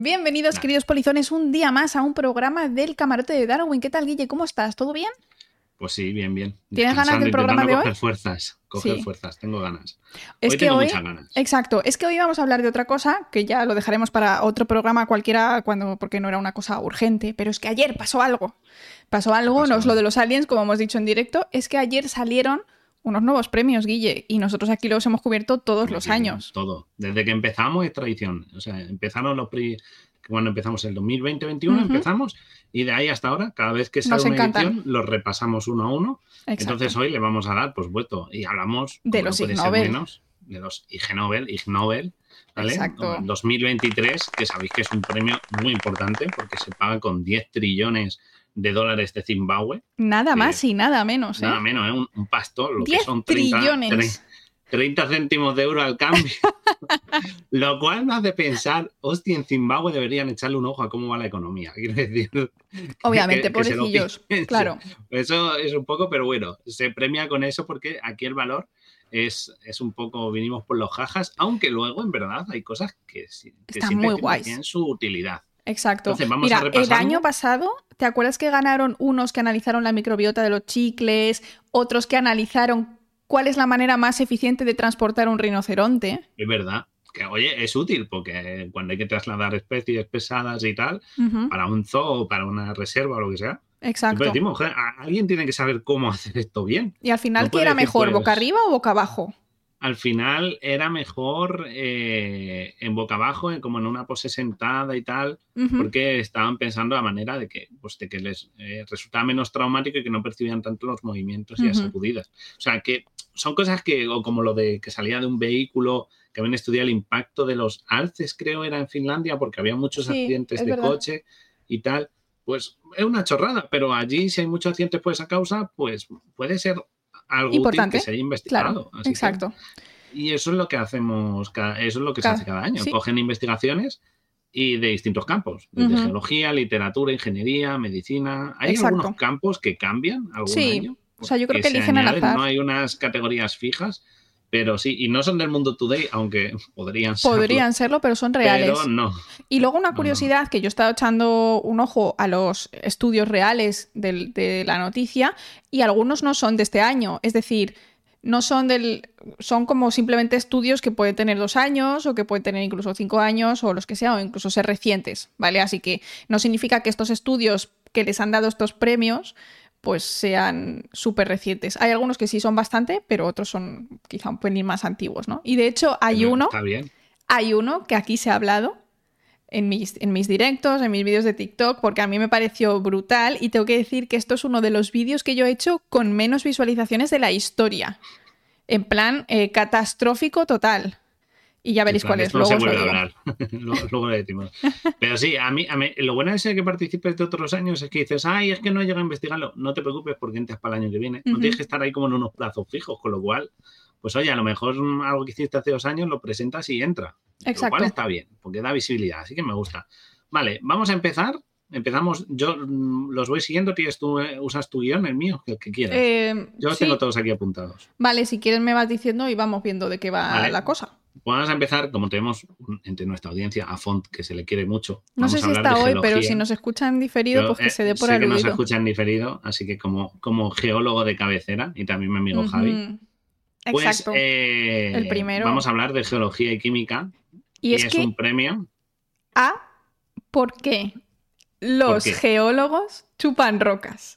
Bienvenidos, Nah, queridos polizones, un día más a un programa del Camarote de Darwin. ¿Qué tal, Guille? ¿Cómo estás? ¿Todo bien? pues sí, bien, bien. ¿Tienes ganas Descansando, del programa intentando de hoy? coger Sí. fuerzas, tengo ganas. Es Hoy que tengo hoy, muchas ganas. exacto, es que hoy vamos a hablar de otra cosa, que ya lo dejaremos para otro programa cualquiera, porque no era una cosa urgente, pero es que ayer pasó algo. Pasó ¿Qué algo, no pasó? es lo de los aliens, como hemos dicho en directo, es que ayer salieron unos nuevos premios, Guille, y nosotros aquí los hemos cubierto todos los Aquí, años. todo. Desde que empezamos es tradición. O sea, empezaron cuando empezamos el 2020-21, Ujú. empezamos, y de ahí hasta ahora, cada vez que sale Nos una encantan. edición, los repasamos uno a uno. Exacto. Entonces hoy le vamos a dar, pues vuelto, y hablamos, De como no los Ig puede ser Nobel. menos, de los Ig Nobel, ¿vale? Exacto. 2023, que sabéis que es un premio muy importante porque se paga con 10 trillones de dólares de Zimbabue, Nada que más y nada menos, ¿eh? nada menos, ¿eh? Un pastor, lo que 10 son trillones. 30 céntimos de euro al cambio. Lo cual me hace pensar, hostia, en Zimbabue deberían echarle un ojo a cómo va la economía. Quiero decir, Obviamente, que se lo pobrecillos. piensen. Claro. Eso es un poco, pero bueno, se premia con eso porque aquí el valor es un poco, vinimos por los jajas, aunque luego en verdad hay cosas que Están siempre muy tienen guays. su utilidad. Exacto. Entonces vamos a Mira, el año repasarlo. pasado, ¿te acuerdas que ganaron unos que analizaron la microbiota de los chicles, otros que analizaron cuál es la manera más eficiente de transportar un rinoceronte? Es verdad que, oye, es útil porque cuando hay que trasladar especies pesadas y tal, Ujú. para un zoo, para una reserva o lo que sea, siempre Exacto. decimos, alguien tiene que saber cómo hacer esto bien. Y al final, No ¿qué puede era decir, mejor, boca pues, arriba o boca abajo? al final era mejor en boca abajo, como en una pose sentada y tal, Ujú. porque estaban pensando la manera de que, pues, de que les resultaba menos traumático y que no percibían tanto los movimientos y las Ujú. sacudidas. O sea, que son cosas que, o como lo de que salía de un vehículo, que habían estudiado el impacto de los alces, creo era en Finlandia, porque había muchos Sí, accidentes es de verdad. coche y tal. Pues es una chorrada, pero allí si hay muchos accidentes por esa causa, pues puede ser algo útil que Importante. se haya Claro, investigado. Así que exacto. y eso es lo que hacemos, eso es lo que se hace Ca- cada año. Sí. Cogen investigaciones y de distintos campos, desde Ujú. geología, literatura, ingeniería, medicina. Hay algunos Exacto. campos que cambian algún Sí. año O sea, yo creo porque que se eligen al añaden, no azar. hay unas categorías fijas, pero sí, y no son del mundo today, aunque podrían serlo, Podrían serlo, pero son pero reales. no, Y luego una no. curiosidad, que yo he estado echando un ojo a los estudios reales de la noticia y algunos no son de este año. Es decir, no son son como simplemente estudios que pueden tener 2 años o que pueden tener incluso 5 años o los que sea, o incluso ser recientes, ¿vale? Así que no significa que estos estudios que les han dado estos premios pues sean súper recientes. Hay algunos que sí son bastante, pero otros son quizá un pelín más antiguos, ¿no? Y de hecho Pero está bien. hay uno que aquí se ha hablado en mis directos, en mis vídeos de TikTok, porque a mí me pareció brutal y tengo que decir que esto es uno de los vídeos que yo he hecho con menos visualizaciones de la historia. En plan, catastrófico total. Y ya En veréis plan, cuál de es, esto no luego se os lo vuelve a digo. hablar. Luego le decimos. Pero sí, a mí, lo bueno de ser que participes de otros años es que dices, ay, es que no llego a investigarlo. No te preocupes porque entras para el año que viene. No tienes Ujú. que estar ahí como en unos plazos fijos, con lo cual, pues oye, a lo mejor algo que hiciste hace 2 años lo presentas y entra. Lo cual Exacto. está bien, porque da visibilidad, así que me gusta. Vale, vamos a empezar. Empezamos, yo los voy siguiendo, usas tu guión, el mío, el que quieras. Yo los tengo Sí, todos aquí apuntados. vale, si quieres me vas diciendo y vamos viendo de qué va Vale, la cosa. vamos a empezar, como tenemos entre nuestra audiencia a Font, que se le quiere mucho. No sé Vamos a si hablar de está hoy, pero si geología. nos escuchan diferido, Yo pues que se dé por sé que nos aludido. escuchan diferido, así que como geólogo de cabecera, y también mi amigo Javi, Ujú. pues Exacto. El vamos primero. a hablar de geología y química, Y y es es un que premio. A, ¿por qué ¿Por los qué? geólogos chupan rocas?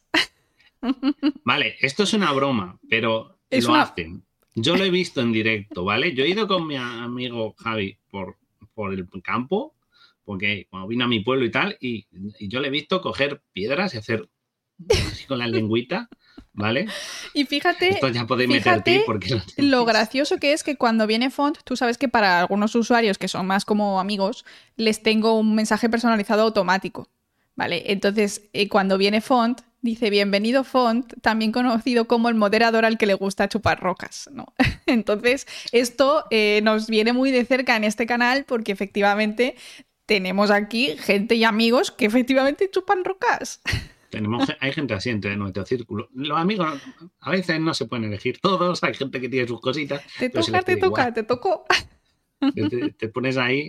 Vale, esto es una broma, pero Es lo una... hacen. Yo lo he visto en directo, ¿vale? Yo he ido con mi amigo Javi por el campo, porque cuando vino a mi pueblo y tal, y yo le he visto coger piedras y hacer así con la lengüita, ¿vale? Y Esto fíjate, ya podéis meter fíjate tip porque lo lo tenéis. gracioso que es que cuando viene Font, tú sabes que para algunos usuarios que son más como amigos, les tengo un mensaje personalizado automático, ¿vale? Entonces, cuando viene Font, dice bienvenido Font, también conocido como el moderador al que le gusta chupar rocas, ¿no? Entonces, esto nos viene muy de cerca en este canal porque efectivamente tenemos aquí gente y amigos que efectivamente chupan rocas. Hay gente así entre nuestro círculo. Los amigos a veces no se pueden elegir todos, hay gente que tiene sus cositas, Te pero se toca, les te queda igual. toca, te tocó. Te pones ahí.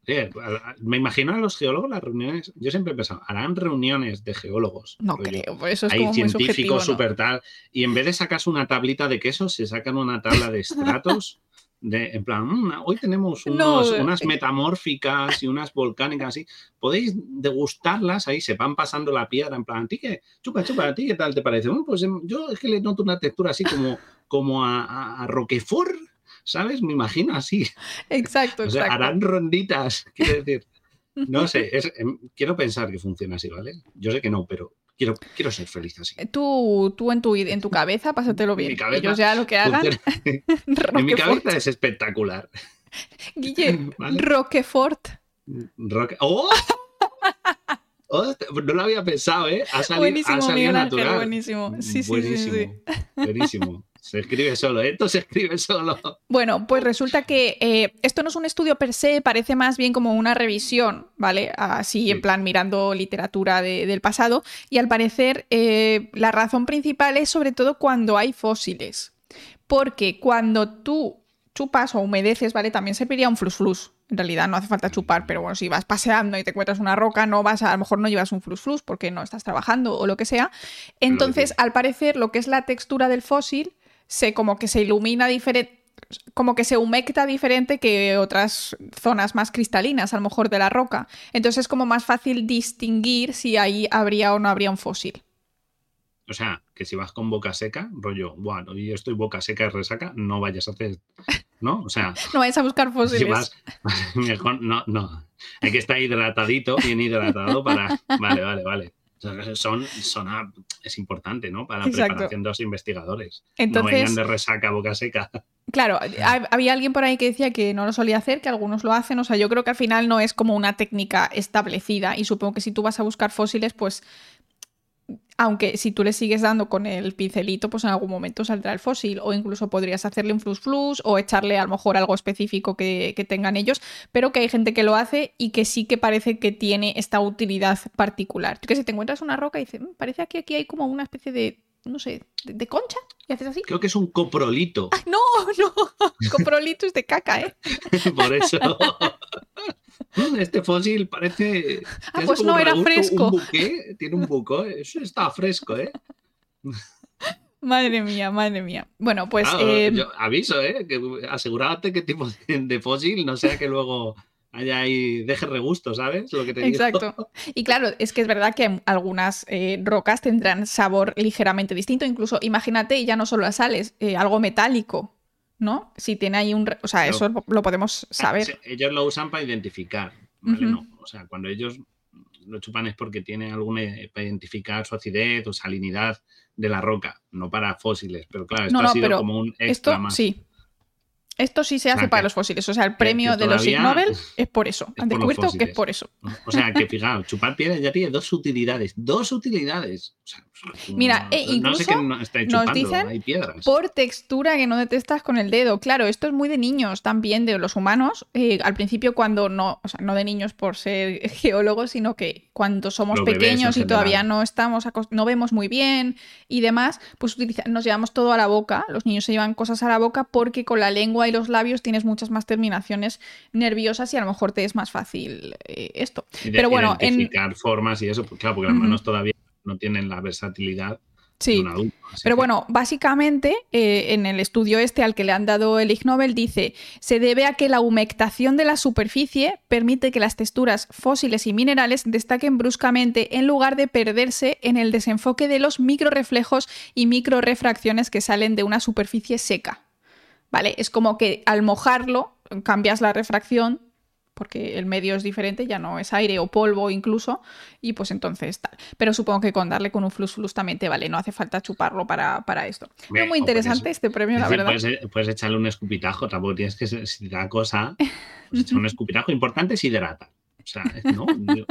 Me imagino a los geólogos las reuniones. Yo siempre he pensado, harán reuniones de geólogos. No creo, pues eso es Hay como muy subjetivo, científicos ¿no? súper tal. Y en vez de sacarse una tablita de queso, se sacan una tabla de estratos. En plan, hoy tenemos unas metamórficas y unas volcánicas así. Podéis degustarlas ahí, se van pasando la piedra. En plan, ¿a ti qué? Chupa, ¿a ti qué tal te parece? Bueno, pues yo es que le noto una textura así como a Roquefort. ¿Sabes? Me imagino así. Exacto, O sea, exacto. harán ronditas, quiero decir. No sé, quiero pensar que funciona así, ¿vale? Yo sé que no, pero quiero ser feliz así. Tú en tu cabeza, pásatelo bien. Mi cabeza Ellos ya lo que hagan. en mi cabeza es espectacular. Guille, ¿Vale? Roquefort. ¡Oh! No lo había pensado, ¿eh? Ha Buenísimo, salido Miguel natural. Ángel, buenísimo. Sí, buenísimo, sí. buenísimo. Se escribe solo, ¿eh? Esto se escribe solo. Bueno, pues resulta que esto no es un estudio per se, parece más bien como una revisión, ¿vale? Así en plan mirando literatura del pasado. Y al parecer la razón principal es sobre todo cuando hay fósiles. Porque cuando tú chupas o humedeces, ¿vale? También serviría un flus-flus. En realidad no hace falta chupar, pero bueno, si vas paseando y te encuentras una roca, a lo mejor no llevas un flus-flus porque no estás trabajando o lo que sea. Entonces, al parecer, lo que es la textura del fósil como que se ilumina diferente, como que se humecta diferente que otras zonas más cristalinas, a lo mejor de la roca. Entonces es como más fácil distinguir si ahí habría o no habría un fósil. O sea, que si vas con boca seca, rollo, bueno, y yo estoy boca seca y resaca, no vayas a hacer, ¿no? O sea, no vayas a buscar fósiles. Si vas, mejor, no. Hay que estar hidratadito, bien hidratado para. Vale. Es importante, ¿no? Para la preparación de los investigadores. Entonces, no vengan de resaca, boca seca. Claro, había alguien por ahí que decía que no lo solía hacer, que algunos lo hacen. O sea, yo creo que al final no es como una técnica establecida. Y supongo que si tú vas a buscar fósiles, pues aunque si tú le sigues dando con el pincelito, pues en algún momento saldrá el fósil. O incluso podrías hacerle un flus-flus o echarle a lo mejor algo específico que tengan ellos. Pero que hay gente que lo hace y que sí que parece que tiene esta utilidad particular. Que si te encuentras una roca y dices, parece que aquí hay como una especie de, no sé, de concha. ¿Y haces así? Creo que es un coprolito. ¡Ah, no! Coprolito es de caca, ¿eh? Por eso... Este fósil parece... pues no, era fresco. Un buque, tiene un buco, eso está fresco, ¿eh? Madre mía. Bueno, pues... yo aviso, que asegúrate qué tipo de fósil, no sea que luego haya ahí, deje regusto, ¿sabes? Lo que te digo. Exacto. Y claro, es que es verdad que algunas rocas tendrán sabor ligeramente distinto. Incluso, imagínate, ya no solo las sales, algo metálico, ¿no? Si tiene ahí un... O sea, eso lo podemos saber. Ellos lo usan para identificar, ¿vale? No, o sea, cuando ellos lo chupan es porque tiene para identificar su acidez o salinidad de la roca, no para fósiles. Pero claro, esto ha sido como un extra más. Sí. Esto sí se hace para los fósiles. O sea, el premio de los Ig Nobel es por eso. Han descubierto que es por eso. O sea, que fijaos, chupar piedras ya tiene dos utilidades. O sea, mira, incluso no sé qué nos dicen hay piedras. Por textura que no detectas con el dedo. Claro, esto es muy de niños también, de los humanos. Al principio cuando no, o sea, no de niños por ser geólogos, sino que cuando somos pequeños y todavía no estamos, no vemos muy bien y demás, pues nos llevamos todo a la boca. Los niños se llevan cosas a la boca porque con la lengua y los labios tienes muchas más terminaciones nerviosas y a lo mejor te es más fácil esto. Pero bueno, identificar formas y eso, pues claro, porque las manos todavía no tienen la versatilidad de un adulto. Pero bueno, básicamente en el estudio al que le han dado el Ig Nobel dice, se debe a que la humectación de la superficie permite que las texturas fósiles y minerales destaquen bruscamente en lugar de perderse en el desenfoque de los microreflejos y microrefracciones que salen de una superficie seca. ¿Vale? Es como que al mojarlo cambias la refracción porque el medio es diferente, ya no es aire o polvo incluso, y pues entonces tal. Pero supongo que con darle con un flus-flus también te vale, no hace falta chuparlo para esto. Es muy interesante este premio, la verdad. Puedes echarle un escupitajo, tampoco tienes que, si te da cosa, pues echar un escupitajo. Importante es hidratar. O sea, no,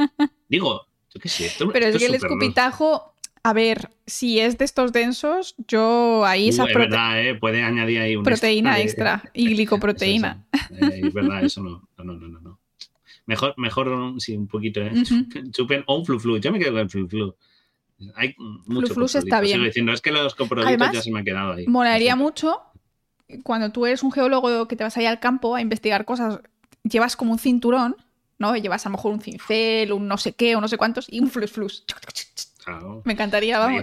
digo, yo qué sé. Pero es que el escupitajo... A ver, si es de estos densos, yo ahí esa es verdad, puede añadir ahí una proteína extra y glicoproteína. Es verdad, eso no. Mejor sí, un poquito, chupen o un flu-flu. Yo me quedo con el flu-flu. Hay mucho flu-flu está bien. Sigo diciendo, es que los coprolitos ya se me han quedado ahí. Molaría mucho cuando tú eres un geólogo que te vas ahí al campo a investigar cosas, llevas como un cinturón, ¿no? Llevas a lo mejor un cincel, un no sé qué, o no sé cuántos, y un flus. Claro. Me encantaría, vamos.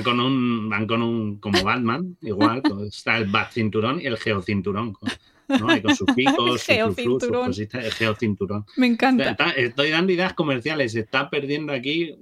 Van con un, como Batman, igual, está el Bat cinturón y el Geocinturón, ¿no? Y con sus picos, sus flus, sus cositas, el Geocinturón. Me encanta. Estoy dando ideas comerciales, se está perdiendo aquí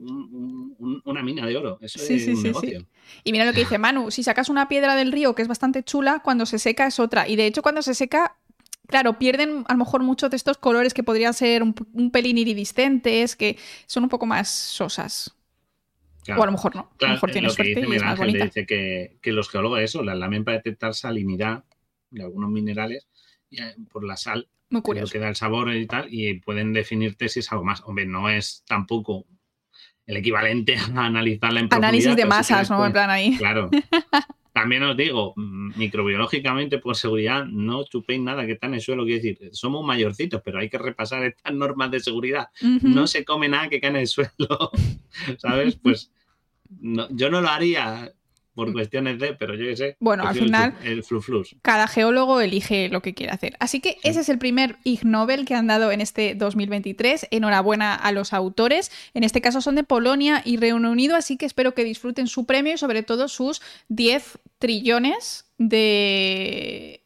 una mina de oro. Eso es un negocio. Sí. Y mira lo que dice Manu, si sacas una piedra del río que es bastante chula, cuando se seca es otra. Y de hecho cuando se seca, claro, pierden a lo mejor muchos de estos colores que podrían ser un pelín iridiscentes, que son un poco más sosas. Claro, o a lo mejor no. Claro, a lo mejor tiene suerte y es más bonita. Dice que los geólogos eso, las lamen para detectar salinidad de algunos minerales por la sal. Muy curioso. Que da el sabor y tal, y pueden definirte si es algo más. Hombre, no es tampoco el equivalente a analizarla en profundidad. Análisis de masas, ¿no? En plan ahí. Claro. También os digo, microbiológicamente, por seguridad, no chupéis nada que está en el suelo. Quiero decir, somos mayorcitos, pero hay que repasar estas normas de seguridad. No se come nada que cae en el suelo, ¿sabes? Pues no, yo no lo haría por cuestiones de, pero yo qué sé. Bueno, al final, el flus. Cada geólogo elige lo que quiere hacer. Así que ese es el primer Ig Nobel que han dado en este 2023. Enhorabuena a los autores. En este caso son de Polonia y Reino Unido, así que espero que disfruten su premio y sobre todo sus 10 trillones de...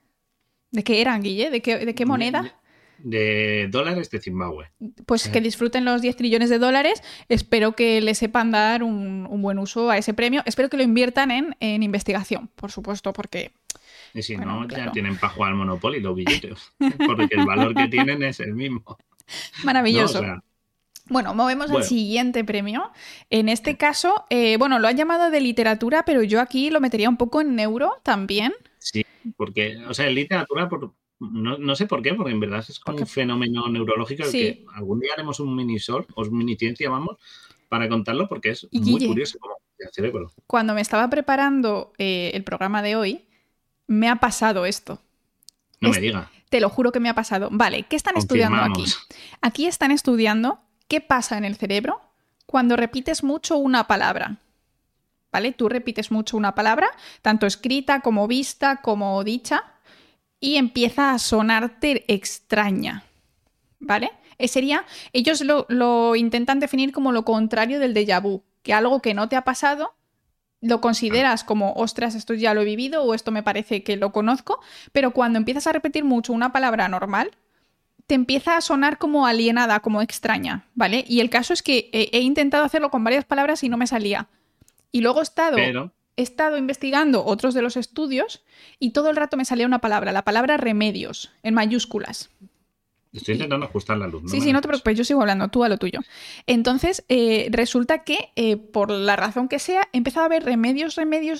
¿De qué eran, Guille? ¿De qué moneda? De dólares de Zimbabue. Pues que disfruten los 10 trillones de dólares. Espero que le sepan dar un buen uso a ese premio. Espero que lo inviertan en investigación, por supuesto, porque... Y si bueno, no, claro, ya tienen para jugar al Monopoly los billetes, porque el valor que tienen es el mismo. Maravilloso. ¿No? O sea, bueno, movemos al siguiente premio. En este caso, lo han llamado de literatura, pero yo aquí lo metería un poco en neuro también. Sí, porque, o sea, en literatura... No sé por qué, porque en verdad es como un fenómeno neurológico que algún día haremos un mini-sol o mini-ciencia, vamos, para contarlo, porque es muy curioso como el cerebro. Cuando me estaba preparando el programa de hoy, me ha pasado esto. No me diga. Te lo juro que me ha pasado. Vale, ¿qué están estudiando aquí? Aquí están estudiando qué pasa en el cerebro cuando repites mucho una palabra. ¿Vale? Tú repites mucho una palabra, tanto escrita como vista como dicha, y empieza a sonarte extraña, ¿vale? Ellos lo intentan definir como lo contrario del déjà vu, que algo que no te ha pasado lo consideras como, ostras, esto ya lo he vivido o esto me parece que lo conozco, pero cuando empiezas a repetir mucho una palabra normal, te empieza a sonar como alienada, como extraña, ¿vale? Y el caso es que he intentado hacerlo con varias palabras y no me salía. Y luego he estado investigando otros de los estudios y todo el rato me salía una palabra, la palabra remedios, en mayúsculas. Estoy intentando ajustar la luz. Sí, no te preocupes, yo sigo hablando, tú a lo tuyo. Entonces, resulta que, por la razón que sea, he empezado a ver remedios,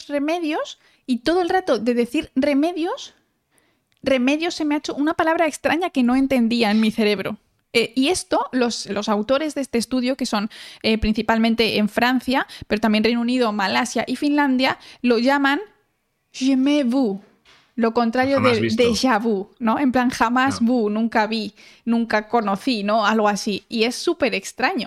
y todo el rato de decir remedios se me ha hecho una palabra extraña que no entendía en mi cerebro. Y esto, los autores de este estudio, que son principalmente en Francia, pero también Reino Unido, Malasia y Finlandia, lo llaman jamais vu, lo contrario de déjà vu, ¿no? En plan, jamás vu, nunca vi, nunca conocí, ¿no? Algo así. Y es súper extraño.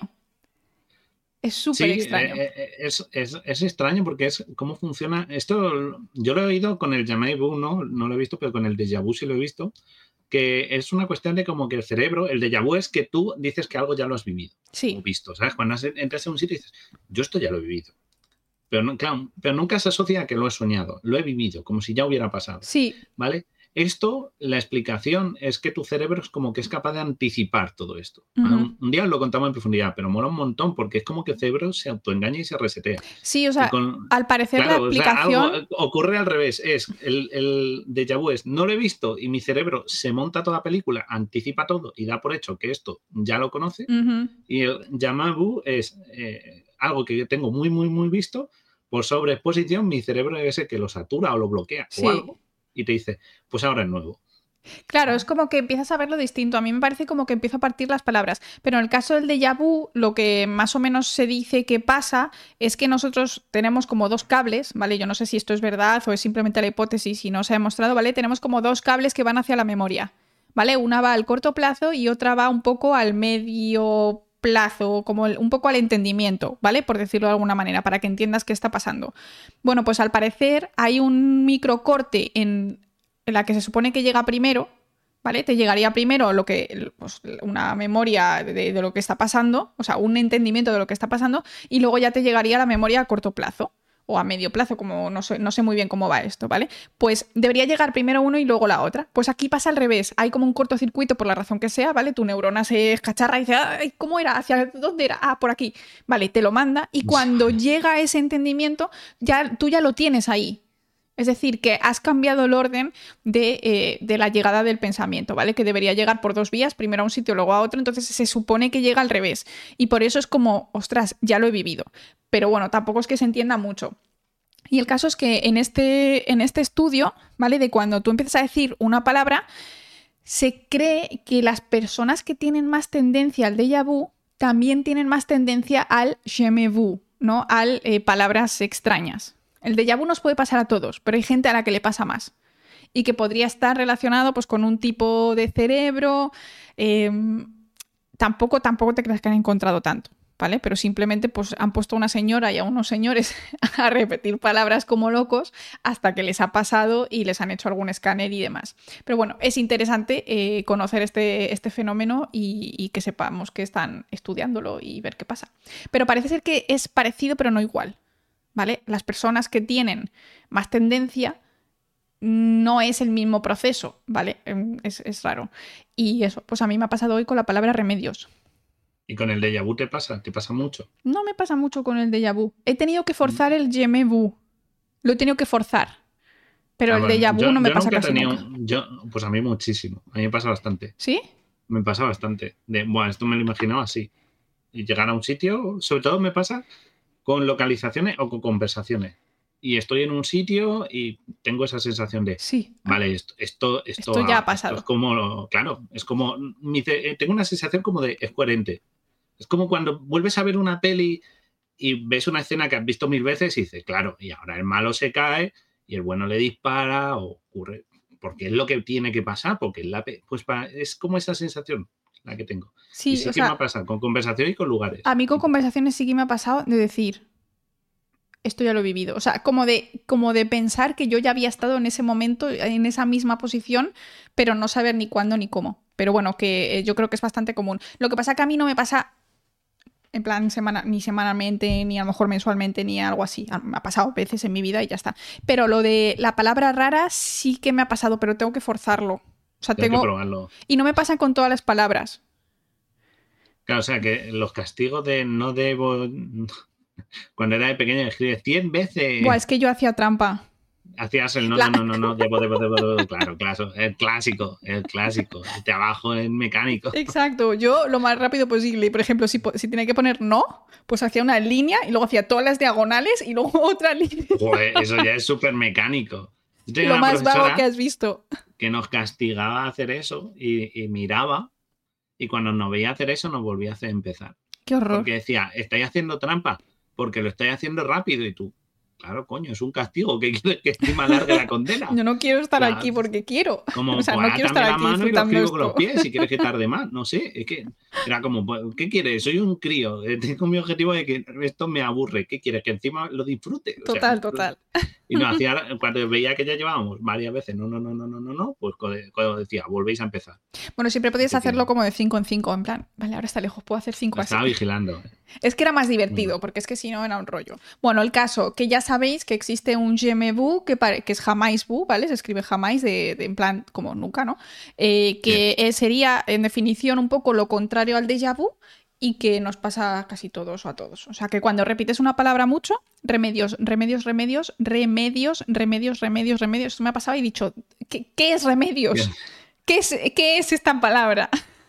Es súper extraño. Es extraño porque es cómo funciona. Esto yo lo he oído con el jamais vu, no lo he visto, pero con el déjà vu sí lo he visto. Que es una cuestión de como que el cerebro, el déjà vu es que tú dices que algo ya lo has vivido o visto, ¿sabes? Cuando entras en un sitio y dices, yo esto ya lo he vivido. Pero nunca se asocia a que lo he soñado, lo he vivido, como si ya hubiera pasado. Sí. ¿Vale? Esto, la explicación es que tu cerebro es como que es capaz de anticipar todo esto. Uh-huh. Un día lo contamos en profundidad, pero mola un montón porque es como que el cerebro se autoengaña y se resetea. Sí, o sea, al parecer la explicación... O sea, ocurre al revés, el déjà vu es, no lo he visto y mi cerebro se monta toda la película, anticipa todo y da por hecho que esto ya lo conoce. Uh-huh. Y el jamais vu es algo que yo tengo muy, muy, muy visto, por sobreexposición mi cerebro debe ser que lo satura o lo bloquea o algo. Y te dice, pues ahora es nuevo. Claro, es como que empiezas a verlo distinto. A mí me parece como que empiezo a partir las palabras. Pero en el caso del déjà vu, lo que más o menos se dice que pasa es que nosotros tenemos como dos cables, ¿vale? Yo no sé si esto es verdad o es simplemente la hipótesis y no se ha demostrado, ¿vale? Tenemos como dos cables que van hacia la memoria, ¿vale? Una va al corto plazo y otra va un poco al medio plazo, como un poco al entendimiento, ¿vale? Por decirlo de alguna manera, para que entiendas qué está pasando. Bueno, pues al parecer hay un microcorte en la que se supone que llega primero, ¿vale? Te llegaría primero pues, una memoria de lo que está pasando, o sea, un entendimiento de lo que está pasando, y luego ya te llegaría la memoria a corto plazo o a medio plazo, como no sé muy bien cómo va esto, ¿vale? Pues debería llegar primero uno y luego la otra. Pues aquí pasa al revés, hay como un cortocircuito por la razón que sea, ¿vale? Tu neurona se escacharra y dice, ay, ¿cómo era? ¿Hacia dónde era? Ah, por aquí. Vale, te lo manda y cuando llega ese entendimiento, tú ya lo tienes ahí. Es decir, que has cambiado el orden de la llegada del pensamiento, ¿vale? Que debería llegar por dos vías, primero a un sitio, luego a otro, entonces se supone que llega al revés. Y por eso es como, ostras, ya lo he vivido. Pero bueno, tampoco es que se entienda mucho. Y el caso es que en este estudio, ¿vale? De cuando tú empiezas a decir una palabra, se cree que las personas que tienen más tendencia al déjà vu también tienen más tendencia al je me vu, ¿no? Al palabras extrañas. El déjà vu nos puede pasar a todos, pero hay gente a la que le pasa más. Y que podría estar relacionado pues, con un tipo de cerebro. Tampoco te creas que han encontrado tanto, ¿vale? Pero simplemente pues, han puesto a una señora y a unos señores a repetir palabras como locos hasta que les ha pasado y les han hecho algún escáner y demás. Pero bueno, es interesante conocer este fenómeno y que sepamos que están estudiándolo y ver qué pasa. Pero parece ser que es parecido, pero no igual. ¿Vale? Las personas que tienen más tendencia no es el mismo proceso, ¿vale? Es raro. Y eso, pues a mí me ha pasado hoy con la palabra remedios. ¿Y con el déjà vu te pasa? ¿Te pasa mucho? No me pasa mucho con el déjà vu. He tenido que forzar el je me vu. Lo he tenido que forzar. Pero el déjà vu no me pasa casi nunca. Pues a mí muchísimo. A mí me pasa bastante. ¿Sí? Me pasa bastante. Bueno, esto me lo imaginaba así. Y llegar a un sitio, sobre todo me pasa con localizaciones o con conversaciones. Y estoy en un sitio y tengo esa sensación de, sí. Vale, esto ya ha pasado. Esto es como, claro, es como, tengo una sensación como de, es coherente. Es como cuando vuelves a ver una peli y ves una escena que has visto 1000 veces y dices, claro, y ahora el malo se cae y el bueno le dispara o ocurre, porque es lo que tiene que pasar, porque es como esa sensación la que tengo. Sí, y sí que me ha pasado con conversaciones y con lugares. A mí con conversaciones sí que me ha pasado de decir, esto ya lo he vivido. O sea, como de pensar que yo ya había estado en ese momento, en esa misma posición, pero no saber ni cuándo ni cómo. Pero bueno, que yo creo que es bastante común. Lo que pasa es que a mí no me pasa en plan ni semanalmente, ni a lo mejor mensualmente, ni algo así. Me ha pasado veces en mi vida y ya está. Pero lo de la palabra rara sí que me ha pasado, pero tengo que forzarlo. O sea, tengo que probarlo. Y no me pasa con todas las palabras. Claro, o sea, que los castigos de no debo... Cuando era de pequeño escribes 100 veces. Buah, es que yo hacía trampa. Hacías el no, debo, claro, el clásico, de abajo el mecánico. Exacto, yo lo más rápido posible. Por ejemplo, si tenía que poner no, pues hacía una línea y luego hacía todas las diagonales y luego otra línea. Joder, eso ya es súper mecánico. Lo más vago que has visto. Que nos castigaba a hacer eso y miraba, y cuando nos veía hacer eso nos volvía a hacer empezar. ¡Qué horror! Porque decía, estáis haciendo trampa, porque lo estáis haciendo rápido, y tú, claro, coño, es un castigo, que quieres que encima largue la condena. Yo no quiero estar aquí porque quiero. Como, o sea, no quiero estar aquí disfrutando esto. Con los pies, si quieres que tarde más, no sé, es que era como, ¿qué quieres? Soy un crío, tengo mi objetivo de que esto me aburre, ¿qué quieres? Que encima lo disfrute. Total. Y nos hacía, cuando veía que ya llevábamos varias veces, no, pues cuando decía, volvéis a empezar. Bueno, siempre podías hacerlo como de 5 en 5, en plan, vale, ahora está lejos, puedo hacer 5 así. Estaba vigilando. Es que era más divertido, porque es que si no era un rollo. Bueno, el caso, que ya sabéis que existe un je me vu, que es jamais vu, ¿vale? Se escribe jamais, en plan, como nunca, ¿no? Que sería, en definición, un poco lo contrario al déjà vu, y que nos pasa a casi todos o a todos. O sea, que cuando repites una palabra mucho, remedios. Esto me ha pasado y he dicho, ¿qué es remedios? ¿Qué es esta palabra?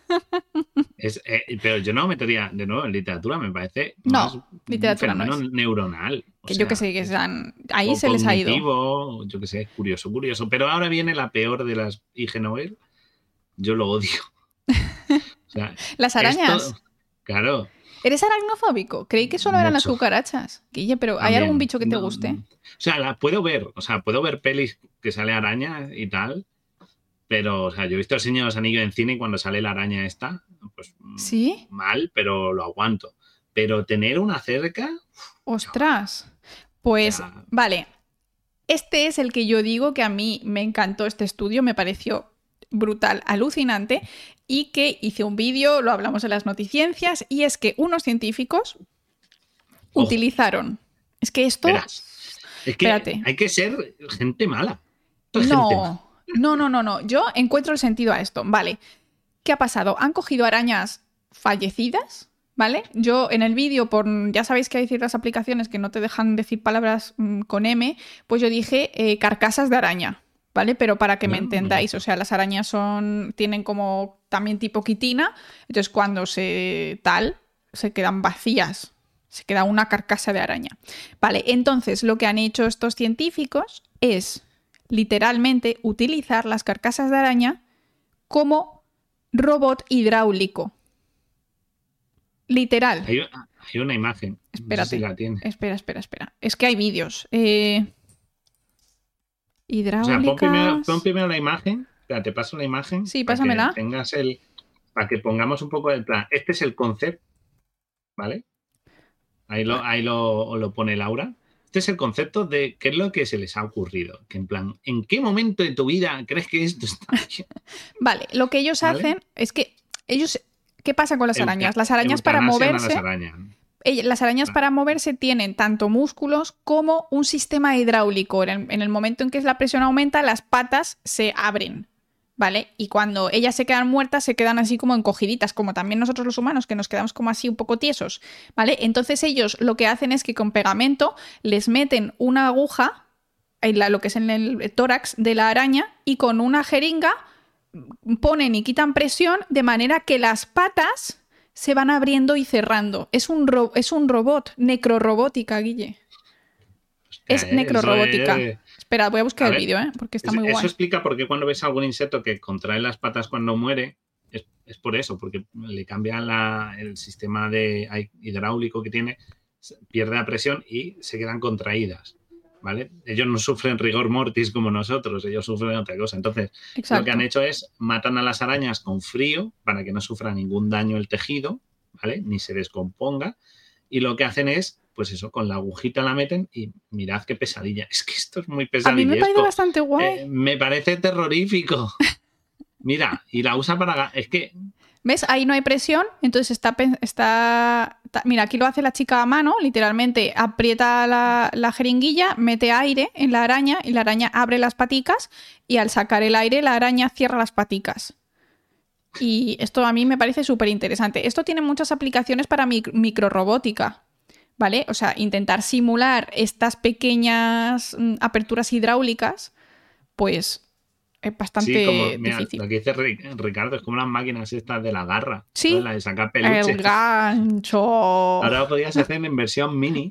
Pero yo no metería, de nuevo, en literatura, me parece más literatura un fenómeno neuronal. Yo que sé, que ahí se les ha ido. Yo que sé, curioso. Pero ahora viene la peor de las IG Nobel. Yo lo odio. O sea, las arañas. Claro. ¿Eres aracnofóbico? Creí que solo eran las cucarachas. Guille, pero ¿hay algún bicho que te guste? O sea, puedo ver pelis que sale araña y tal, pero, o sea, yo he visto El Señor de los Anillos en cine y cuando sale la araña esta, pues ¿sí? Mal, pero lo aguanto. Pero tener una cerca... ¡Ostras! Pues, vale. Este es el que yo digo que a mí me encantó este estudio, me pareció brutal, alucinante, y que hice un vídeo, lo hablamos en las noticiencias, y es que unos científicos utilizaron... Es que esto... Verás. Es que Espérate. hay que ser gente mala. Gente mala. No. Yo encuentro el sentido a esto. Vale. ¿Qué ha pasado? Han cogido arañas fallecidas, ¿vale? Yo en el vídeo, ya sabéis que hay ciertas aplicaciones que no te dejan decir palabras con M, pues yo dije carcasas de araña, ¿vale? Pero para que me entendáis, o sea, las arañas tienen como también tipo quitina, entonces cuando se quedan vacías, se queda una carcasa de araña. Vale, entonces lo que han hecho estos científicos es literalmente utilizar las carcasas de araña como robot hidráulico. Literal. Hay una imagen. Espérate. No sé si la tiene. Espera. Es que hay vídeos. Hidráulicas. O sea, pon primero la imagen. Espera, te paso la imagen. Sí, pásamela. Para que pongamos un poco el plan. Este es el concepto, ¿vale? Ahí lo pone Laura. Este es el concepto de qué es lo que se les ha ocurrido. Que en plan, ¿en qué momento de tu vida crees que esto está bien? Vale, lo que ellos hacen es que ellos... ¿Qué pasa con las arañas? Las arañas para moverse... Las arañas para moverse tienen tanto músculos como un sistema hidráulico. En el momento en que la presión aumenta, las patas se abren, ¿vale? Y cuando ellas se quedan muertas, se quedan así como encogiditas, como también nosotros los humanos, que nos quedamos como así un poco tiesos, ¿vale? Entonces ellos lo que hacen es que con pegamento les meten una aguja en lo que es en el tórax de la araña y con una jeringa ponen y quitan presión de manera que las patas se van abriendo y cerrando. Es un robot, necrorobótica, Guille. Es necrorobótica. Espera, voy a buscar el vídeo, porque está muy guay. Eso explica por qué cuando ves algún insecto que contrae las patas cuando muere, es por eso, porque le cambia el sistema hidráulico que tiene, pierde la presión y se quedan contraídas, ¿vale? Ellos no sufren rigor mortis como nosotros, ellos sufren otra cosa. Entonces, Lo que han hecho es matan a las arañas con frío para que no sufra ningún daño el tejido, ¿vale? Ni se descomponga. Y lo que hacen es, pues eso, con la agujita la meten y mirad qué pesadilla. Es que esto es muy pesadillesco. A mí me parece bastante guay. Me parece terrorífico. Mira, y la usa para... Es que... ¿Ves? Ahí no hay presión, entonces mira, aquí lo hace la chica a mano, literalmente aprieta la jeringuilla, mete aire en la araña y la araña abre las paticas y al sacar el aire la araña cierra las paticas. Y esto a mí me parece súper interesante. Esto tiene muchas aplicaciones para microrobótica, ¿vale? O sea, intentar simular estas pequeñas aperturas hidráulicas, pues... es bastante difícil. Lo que dice Ricardo es como las máquinas estas de la garra. Sí, ¿no? La de sacar peluches. El gancho. Ahora lo podrías hacer en versión mini.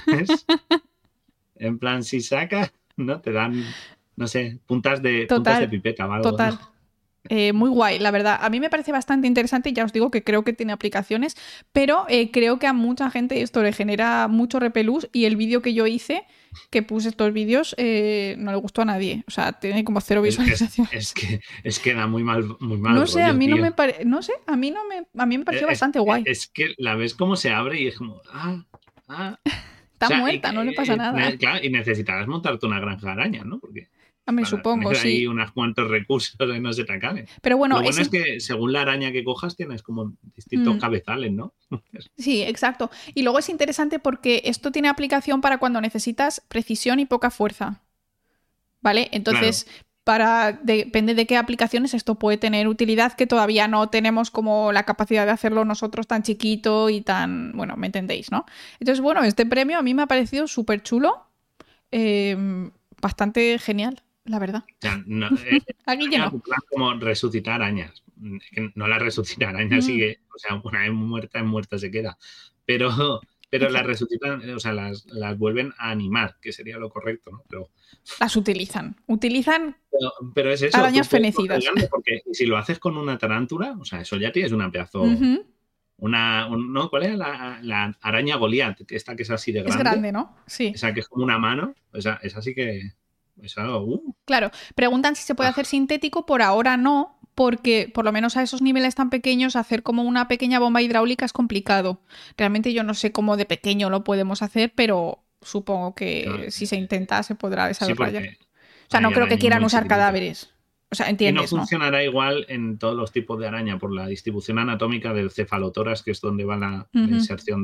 En plan, si sacas, ¿no? Te dan, no sé, puntas de pipeta o algo. Total. ¿No? Muy guay, la verdad. A mí me parece bastante interesante y ya os digo que creo que tiene aplicaciones, pero creo que a mucha gente esto le genera mucho repelús y el vídeo que yo hice, que puse estos vídeos, no le gustó a nadie. O sea, tiene como 0 visualizaciones. Es que da muy mal no sé, rollo, a mí tío. no me parece... No sé, a mí me pareció bastante guay. Es que la ves cómo se abre y es como... Está muerta, no le pasa nada. Claro, y necesitarás montarte una granja de arañas, ¿no? Porque... supongo, tener ahí sí. unos cuantos recursos y no se te acaben. Pero bueno, lo bueno es que según la araña que cojas tienes como distintos cabezales, ¿no? Sí, exacto. Y luego es interesante porque esto tiene aplicación para cuando necesitas precisión y poca fuerza, ¿vale? Entonces, depende de qué aplicaciones esto puede tener utilidad, que todavía no tenemos como la capacidad de hacerlo nosotros tan chiquito y tan... Bueno, me entendéis, ¿no? Entonces, bueno, este premio a mí me ha parecido súper chulo, bastante genial. La verdad. O sea, no, aquí ya no. Como resucitar arañas. Que no la resucita araña, sigue. O sea, una vez muerta se queda. Pero las resucitan, o sea, las vuelven a animar, que sería lo correcto, ¿no? Pero, las utilizan. Pero es eso. Arañas fenecidas. Porque si lo haces con una tarántula, o sea, eso ya tienes una pedazo. ¿No? ¿Cuál es la araña Goliat? Esta que es así de grande. Es grande, ¿no? Sí. Esa que es como una mano. Esa sí que. Claro, preguntan si se puede hacer sintético, por ahora no, porque por lo menos a esos niveles tan pequeños hacer como una pequeña bomba hidráulica es complicado. Realmente yo no sé cómo de pequeño lo podemos hacer, pero supongo que si se intenta se podrá desarrollar. O sea, no creo que quieran usar cadáveres. O sea, Y no entiendes, ¿no? funcionará igual en todos los tipos de araña por la distribución anatómica del cefalotórax, que es donde va la Ujú, inserción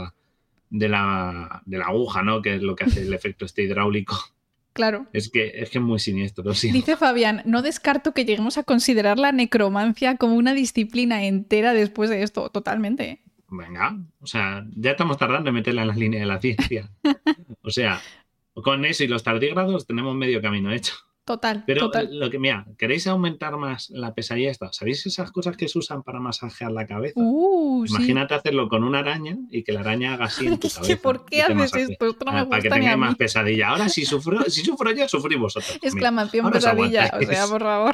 de la aguja, ¿no? Que es lo que hace el efecto este hidráulico. claro. Es que es muy siniestro, lo siento. Dice Fabián, no descarto que lleguemos a considerar la necromancia como una disciplina entera después de esto. Totalmente. Venga, o sea, ya estamos tardando en meterla en la línea de la ciencia. O sea, con eso y los tardígrados tenemos medio camino hecho. Total, Pero total. lo que, mira, ¿queréis aumentar más la pesadilla esta? ¿Sabéis esas cosas que se usan para masajear la cabeza? Sí. Imagínate hacerlo con una araña y que la araña haga así en tu Es que, cabeza ¿por qué y te haces masajee. esto? Esto no me Para que gusta ni a tengáis más mí. pesadilla. Ahora si sufro yo, sufrís vosotros también. Exclamación Ahora os pesadilla. O sea, aguantáis. por favor.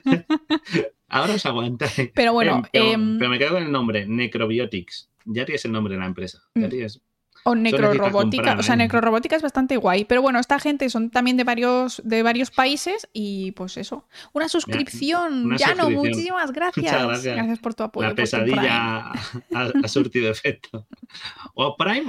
Ahora os aguantáis. Pero bueno, Pero me quedo con el nombre, Necrobiotics. Ya tienes el nombre de la empresa. Ya tienes. o Solo necesitas necrorobótica. comprar, O sea, ¿eh? necrorobótica es bastante guay. Pero bueno, esta gente son también de varios países y pues eso. Una Mira, suscripción. una Ya no, suscripción. muchísimas Muchas gracias. gracias. Gracias por tu apoyo, La por tu Prime. pesadilla ha surtido efecto. O Prime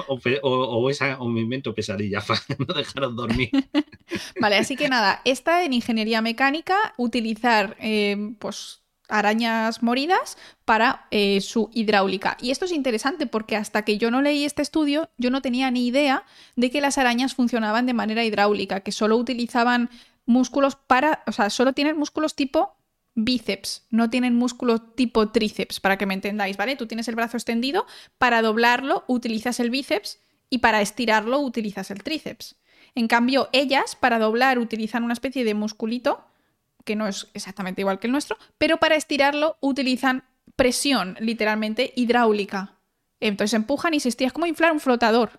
o me invento pesadilla para no dejaros dormir. Vale, así que nada, esta en ingeniería mecánica, utilizar pues arañas moridas para su hidráulica. Y esto es interesante porque hasta que yo no leí este estudio, yo no tenía ni idea de que las arañas funcionaban de manera hidráulica, que solo utilizaban músculos para, o sea, solo tienen músculos tipo bíceps, no tienen músculos tipo tríceps, para que me entendáis, ¿vale? Tú tienes el brazo extendido, para doblarlo utilizas el bíceps y para estirarlo utilizas el tríceps. En cambio, ellas, para doblar, utilizan una especie de musculito, que no es exactamente igual que el nuestro, pero para estirarlo utilizan presión, literalmente hidráulica. Entonces empujan y se estira. Es como inflar un flotador.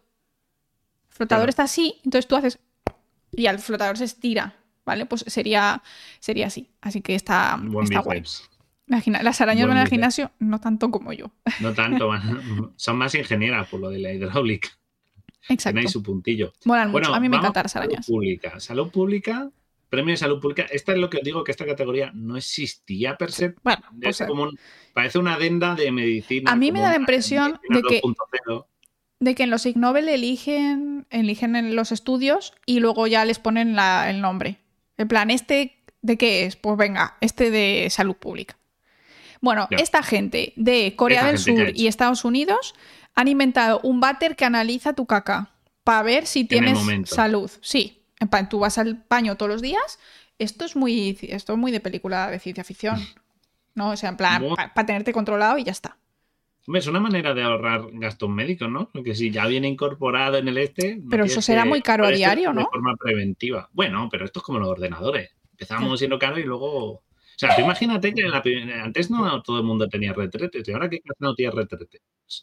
El flotador Claro. está así, entonces tú haces y el flotador se estira, ¿vale? Pues sería así. Así que está Buen guay. bíceps. Las arañas Buen van al bíceps. gimnasio, no tanto como yo. No tanto. Son más ingenieras por lo de la hidráulica. Tiene ahí Exacto. su puntillo. Molan mucho. A Bueno, mí me vamos encantan a las salud arañas. pública. Salud pública, premio de salud pública. Esta es lo que os digo, que esta categoría no existía per se. Bueno, Debe pues ser parece una adenda de medicina. a mí me Como da la una impresión medicina 2.0. de que en los Ig Nobel eligen en los estudios y luego ya les ponen el nombre. En plan, ¿este de qué es? Pues venga, este de salud pública. Bueno, Ya. esta gente de Corea Esta del gente que ha Sur hecho. y Estados Unidos han inventado un váter que analiza tu caca para ver si En el tienes momento. salud. Sí, en plan, tú vas al baño todos los días. Esto es muy de película de ciencia ficción, ¿no? O sea, en plan, Bueno, para tenerte controlado y ya está. hombre, es una manera de ahorrar gastos médicos, ¿no? Porque si ya viene incorporado en el no Pero eso tienes será que. muy caro a Puedes diario, tenerlo de ¿no? forma preventiva. Bueno, pero esto es como los ordenadores. Ya. Empezamos siendo caro y luego. O sea, tú imagínate que antes no todo el mundo tenía retretes y ahora que no tiene retretes.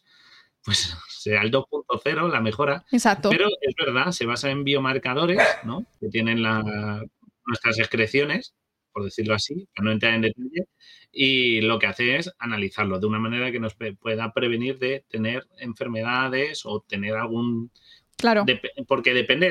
Pues será el 2.0 la mejora. Exacto. Pero es verdad, se basa en biomarcadores, ¿no? Que tienen nuestras excreciones, por decirlo así, para no entrar en detalle, y lo que hace es analizarlo de una manera que nos pueda prevenir de tener enfermedades o tener algún. Claro. Porque depende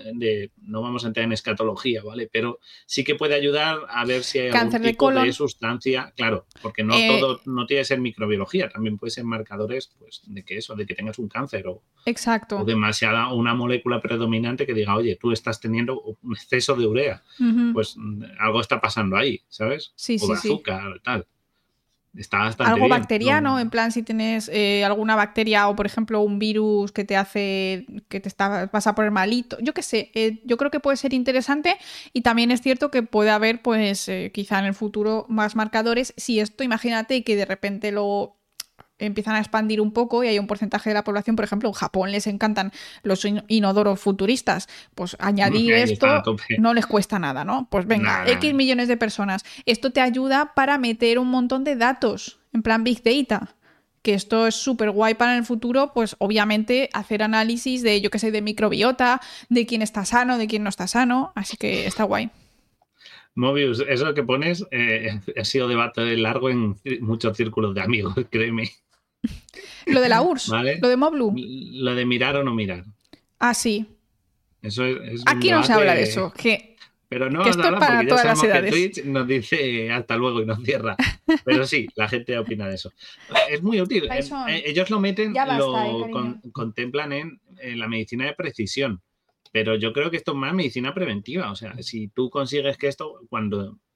no vamos a entrar en escatología, ¿vale? Pero sí que puede ayudar a ver si hay algún Cáncer de tipo de colon. sustancia, claro, porque no todo no tiene que ser microbiología, también puede ser marcadores, pues, de que tengas un cáncer o Exacto. demasiada una molécula predominante que diga, oye, tú estás teniendo un exceso de urea, pues algo está pasando ahí, ¿sabes? Sí, o de sí, sí. azúcar, tal. Está bastante Algo bien. bacteriano, No. en plan si tienes alguna bacteria o por ejemplo un virus que te hace que vas a poner malito, yo qué sé, yo creo que puede ser interesante y también es cierto que puede haber pues quizá en el futuro más marcadores si esto, imagínate que de repente lo empiezan a expandir un poco y hay un porcentaje de la población, por ejemplo, en Japón les encantan los inodoros futuristas, pues añadir Ahí está, a esto tope. no les cuesta nada, ¿no? Pues venga, Nada. X millones de personas. Esto te ayuda para meter un montón de datos, en plan Big Data, que esto es súper guay para en el futuro, pues obviamente hacer análisis de, yo qué sé, de microbiota, de quién está sano, de quién no está sano, así que está guay. Mobius, eso que pones ha sido debate largo en muchos círculos de amigos, créeme. Lo de la URSS, ¿Vale? lo de Moblu. Lo de mirar o no mirar. Ah, sí. Eso es Aquí un no se debate, habla de eso, pero no que vamos a esto es hablar para porque ya todas las sabemos que edades. Twitch nos dice hasta luego y nos cierra. Pero sí, la gente opina de eso. Es muy útil. Ellos lo meten, Ya basta, lo cariño. contemplan en la medicina de precisión. Pero yo creo que esto es más medicina preventiva. O sea, si tú consigues que esto, cuando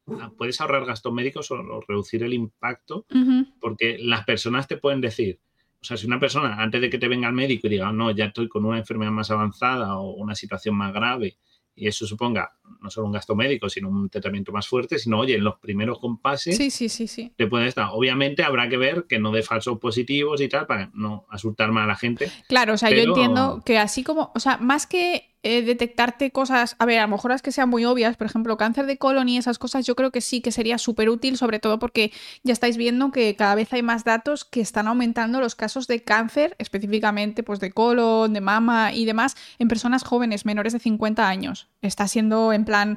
puedes ahorrar gastos médicos o reducir el impacto, Ujú. porque las personas te pueden decir, o sea, si una persona antes de que te venga el médico y diga, no, ya estoy con una enfermedad más avanzada o una situación más grave, y eso suponga no solo un gasto médico, sino un tratamiento más fuerte, sino, oye, en los primeros Sí, compases sí, sí, sí. te pueden estar. Obviamente habrá que ver que no dé falsos positivos y tal, para no asustar más a la gente, Claro, o sea, yo entiendo pero que así como, o sea, más que detectarte cosas, a ver, a lo mejor es que sean muy obvias, por ejemplo, cáncer de colon y esas cosas, yo creo que sí que sería súper útil, sobre todo porque ya estáis viendo que cada vez hay más datos que están aumentando los casos de cáncer, específicamente pues de colon, de mama y demás, en personas jóvenes, menores de 50 años. Está siendo en plan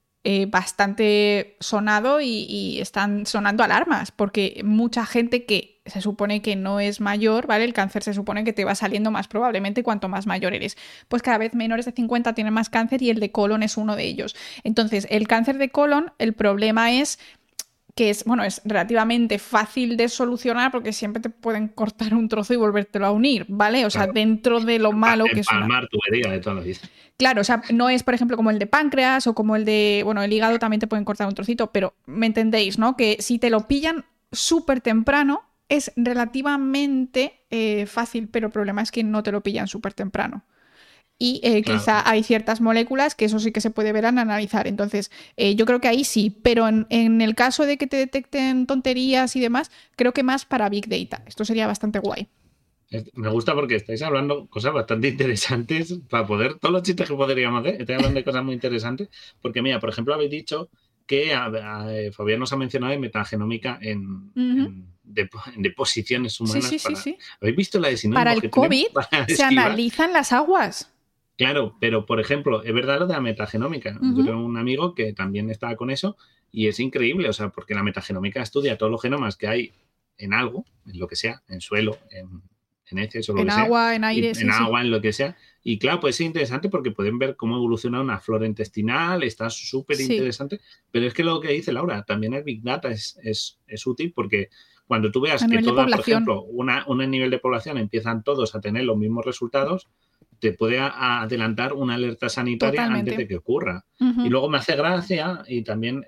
bastante sonado y están sonando alarmas, porque mucha gente que se supone que no es mayor, ¿vale? El cáncer se supone que te va saliendo más probablemente cuanto más mayor eres. Pues cada vez menores de 50 tienen más cáncer y el de colon es uno de ellos. Entonces, el cáncer de colon, el problema es que es, bueno, es relativamente fácil de solucionar porque siempre te pueden cortar un trozo y volvértelo a unir, ¿vale? O sea, claro, dentro de lo malo que es una... empalmar tubería de toda la vida. Claro, o sea, no es, por ejemplo, como el de páncreas o como el de, bueno, el hígado también te pueden cortar un trocito, pero me entendéis, ¿no? Que si te lo pillan súper temprano es relativamente fácil, pero el problema es que no te lo pillan súper temprano. Y Claro, quizá hay ciertas moléculas que eso sí que se puede ver al analizar. Entonces, yo creo que ahí sí, pero en el caso de que te detecten tonterías y demás, creo que más para Big Data. Esto sería bastante guay. me gusta porque estáis hablando cosas bastante interesantes para poder, todos los chistes que podríamos hacer, estáis hablando de cosas muy interesantes, porque mira, por ejemplo, habéis dicho que Fabián nos ha mencionado de metagenómica Ujú. en deposiciones Sí, humanas sí, sí, para... sí. ¿Habéis visto la de Para sinónimos el que tenemos COVID para se esquivar? analizan las aguas. Claro, pero por ejemplo, es verdad lo de la metagenómica. Yo Ujú. tengo un amigo que también estaba con eso y es increíble, o sea, porque la metagenómica estudia todos los genomas que hay en algo, en lo que sea, en suelo, en heces o lo En que sea, agua, en y aire, en sí, sí. agua, en lo que sea. Y claro, puede ser interesante porque pueden ver cómo evoluciona una flora intestinal, está súper Sí. interesante, pero es que lo que dice Laura, también el Big Data es útil porque cuando tú veas A que nivel de toda, por población. ejemplo, un nivel de población empiezan todos a tener los mismos resultados, te puede adelantar una alerta sanitaria antes de Totalmente. que ocurra. Y Ujú. luego me hace gracia y también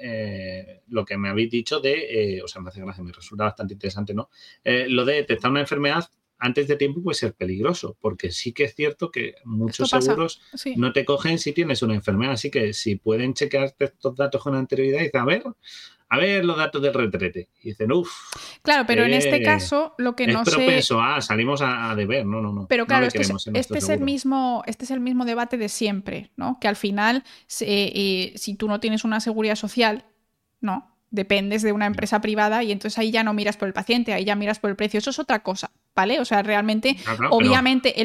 lo que me habéis dicho de, o sea, me hace gracia, me resulta bastante interesante, ¿no? Lo de detectar una enfermedad antes de tiempo puede ser peligroso, porque sí que es cierto que Esto muchos pasa. seguros Sí. no te cogen si tienes una enfermedad, así que si pueden chequearte estos datos con anterioridad y dicen, a ver los datos del retrete. Y dicen, uff, Claro, pero en este caso, lo que es no sé. propenso a, salimos a deber, Pero no claro, le queremos en nuestro este es el seguro. mismo, este es el mismo debate de siempre, ¿no? Que al final, si tú no tienes una seguridad social, ¿no? Dependes de una empresa privada y entonces ahí ya no miras por el paciente, ahí ya miras por el precio. Eso es otra cosa, ¿vale? O sea, realmente, Claro, claro, pero obviamente,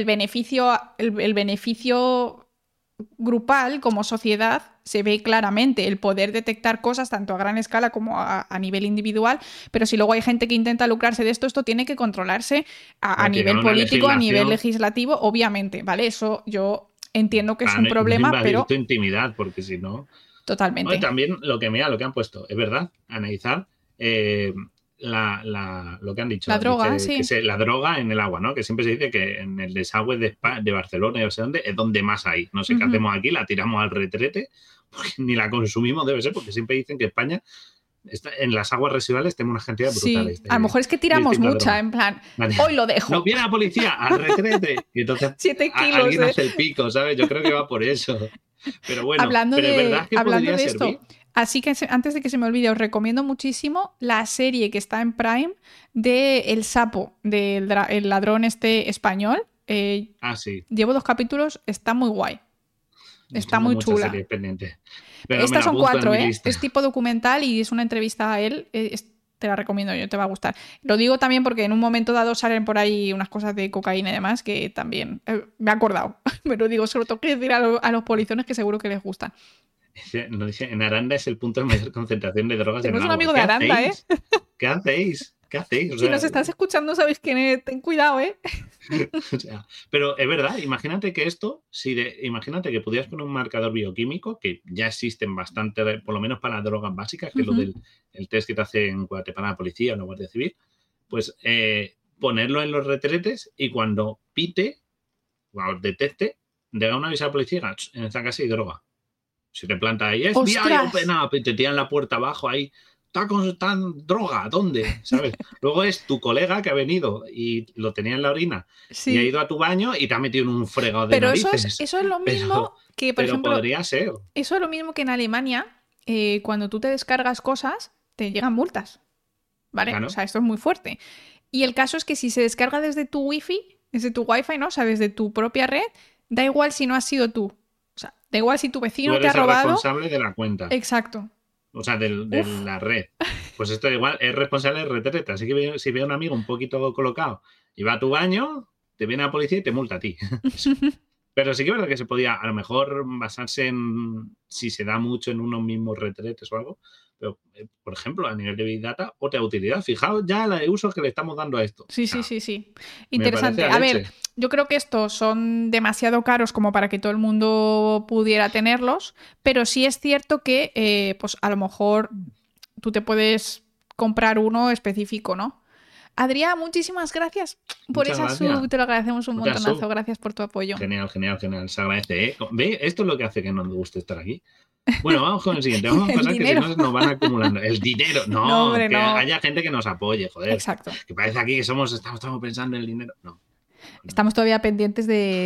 el beneficio grupal como sociedad se ve claramente el poder detectar cosas tanto a gran escala como a nivel individual, pero si luego hay gente que intenta lucrarse de esto, esto tiene que controlarse a tiene nivel una político, a nivel legislación legislativo, obviamente, ¿vale? Eso yo entiendo que es para un no problema, invadir tu pero intimidad, porque si no. Bueno, totalmente. también lo que mira, lo que han puesto, es verdad, analizar eh, lo que han dicho, La droga, dice que sí. la droga en el agua, ¿no? Que siempre se dice que en el desagüe de Barcelona y no sé dónde es donde más hay. No sé qué Ujú. hacemos aquí, la tiramos al retrete, porque ni la consumimos, debe ser, porque siempre dicen que España en las aguas residuales tenemos unas cantidades Sí, brutales a lo mejor es que tiramos distintas mucha, drogas. en plan, Vale. hoy lo No dejo. viene la policía al retrete. Y entonces 7 kilos alguien de... hace el pico, ¿sabes? Yo creo que va por eso. Pero bueno, Hablando pero es verdad que hablando podría de esto, servir. así que antes de que se me olvide, os recomiendo muchísimo la serie que está en Prime de El Sapo, del el ladrón este español. Ah, sí. Llevo 2 capítulos, está muy guay, Yo está tengo muy muchas chula. series pendientes. Pero me Estas la son apunto en 4, mi ¿eh? lista. Es tipo documental y es una entrevista a él. Te la recomiendo yo, te va a gustar. Lo digo también porque en un momento dado salen por ahí unas cosas de cocaína y demás que también me he acordado. Pero digo, solo tengo que decir a los polizones que seguro que les gusta. Nos dice, en Aranda es el punto de mayor concentración de drogas en el Tenemos un agua. amigo de ¿Qué Aranda, ¿eh? hacéis? ¿Qué hacéis? ¿Qué hacéis? O Si sea, nos estás escuchando, sabéis quién es. Ten cuidado, ¿eh? o sea, pero es verdad, imagínate que esto, imagínate que pudieras poner un marcador bioquímico, que ya existen bastante, por lo menos para drogas básicas, que es lo Ujú. del el test que te hacen cuando te para la policía o la Guardia Civil, pues ponerlo en los retretes y cuando pite, o detecte, de una aviso a la policía, en esta casa hay droga. Se te planta ahí, FBI, ¡Ostras! open up, y te tiran la puerta abajo ahí. Está en droga, ¿dónde? ¿Sabes? Luego es tu colega que ha venido y lo tenía en la orina y ha Sí. ido a tu baño y te ha metido en un fregado de Pero narices. eso es lo mismo Pero, que, por pero ejemplo, podría ser. eso es lo mismo que en Alemania, cuando tú te descargas cosas, te llegan multas, ¿vale? O Claro, sea, esto es muy fuerte. Y el caso es que si se descarga desde tu wifi, desde tu wifi, ¿no? O sea, desde tu propia red, da igual si no has sido tú. O sea, da igual si tu tú vecino te ha eres el robado. responsable de la cuenta. Exacto. O sea, de Uf. la red. Pues esto igual es responsable de retreta. Así que si ve a un amigo un poquito colocado y va a tu baño, te viene la policía y te multa a ti. Eso. Pero sí que es verdad que se podía a lo mejor basarse en si se da mucho en unos mismos retretes o algo. Pero, por ejemplo, a nivel de Big Data, otra utilidad. Fijaos ya la de usos que le estamos dando a esto. O Sí, sí, sea, sí, sí. me parece Interesante. a A ver, leche. yo creo que estos son demasiado caros como para que todo el mundo pudiera tenerlos, pero sí es cierto que, pues a lo mejor tú te puedes comprar uno específico, ¿no? Adrián, muchísimas gracias por Muchas esa gracias. sub. Te lo agradecemos un Muchas montonazo. sub. Gracias por tu apoyo. Genial, genial, genial. Se agradece, ¿eh? ¿Ve? Esto es lo que hace que nos guste estar aquí. Bueno, vamos con el siguiente. Vamos a El cosas que si dinero. no nos van acumulando. El dinero. No, No, hombre, que no. haya gente que nos apoye, joder. Exacto. Que parece aquí que estamos pensando en el dinero. No. Estamos todavía pendientes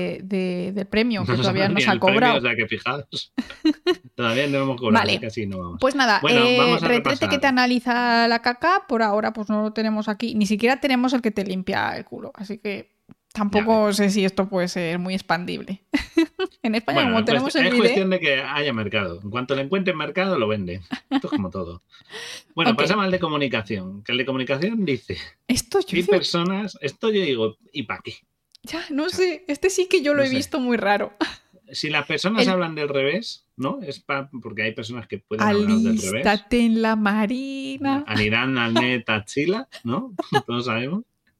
del premio, No que nos han todavía dado no ni se ha el premio, o cobrado. sea que fijaos. Todavía no hemos cobrado, así que Vale. así no vamos. Pues nada, Bueno, vamos a retrete que repasar. te analiza la caca, por ahora pues no lo tenemos aquí. Ni siquiera tenemos el que te limpia el culo. Así que Ya tampoco ves. sé si esto puede ser muy expandible. En España, Bueno, como tenemos el es bidet. cuestión de que haya mercado. En cuanto le encuentren mercado, lo vende. Esto es como todo. Bueno, Ok. pasamos al de comunicación. Que el de comunicación dice Esto que yo hay digo, personas, esto yo digo, ¿y para qué? ya, O no sea, sé. Este sí que yo lo no he sé. visto muy raro. Si las personas El hablan del revés, ¿no? Porque hay personas que pueden hablar del revés. alístate en la marina. Anirán al net a Chila, ¿no? Todos sabemos.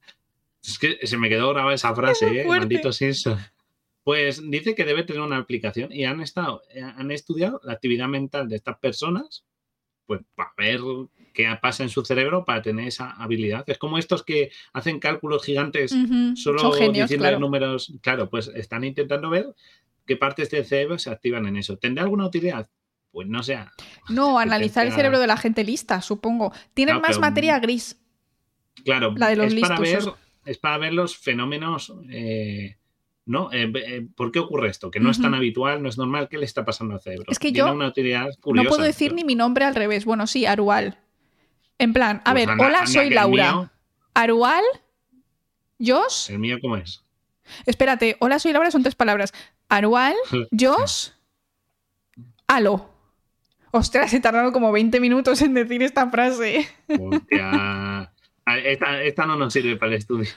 Es que se me quedó grabada esa Es muy frase, ¿eh? fuerte. Maldito Simpson. Pues dice que debe tener una aplicación y han estudiado la actividad mental de estas personas, pues para ver qué pasa en su cerebro para tener esa habilidad. Es como estos que hacen cálculos gigantes Ujú. Son solo genios, diciendo claro. números. Claro, pues están intentando ver qué partes del cerebro se activan en eso. ¿Tendrá alguna utilidad? Pues no sé. No, Que te analizar el cerebro sea- de la gente lista, supongo. Tienen Claro, más pero materia gris, claro, la de los listos. es para ver los fenómenos, ¿no? ¿Por qué ocurre esto? Que no es tan Ujú. habitual, no es normal. ¿Qué le está pasando al cerebro? Es que Tiene yo una utilidad no puedo curiosa. decir ni mi nombre al revés. Bueno, sí, Arual. En plan, a Pues ver, anda, hola, anda soy que el Laura. mío, Arual, Jos. ¿cómo es? Espérate, hola, soy Laura son 3 palabras. Arual, Jos, Alo. Ostras, he tardado como 20 minutos en decir esta frase. Hostia. Esta no nos sirve para el estudio.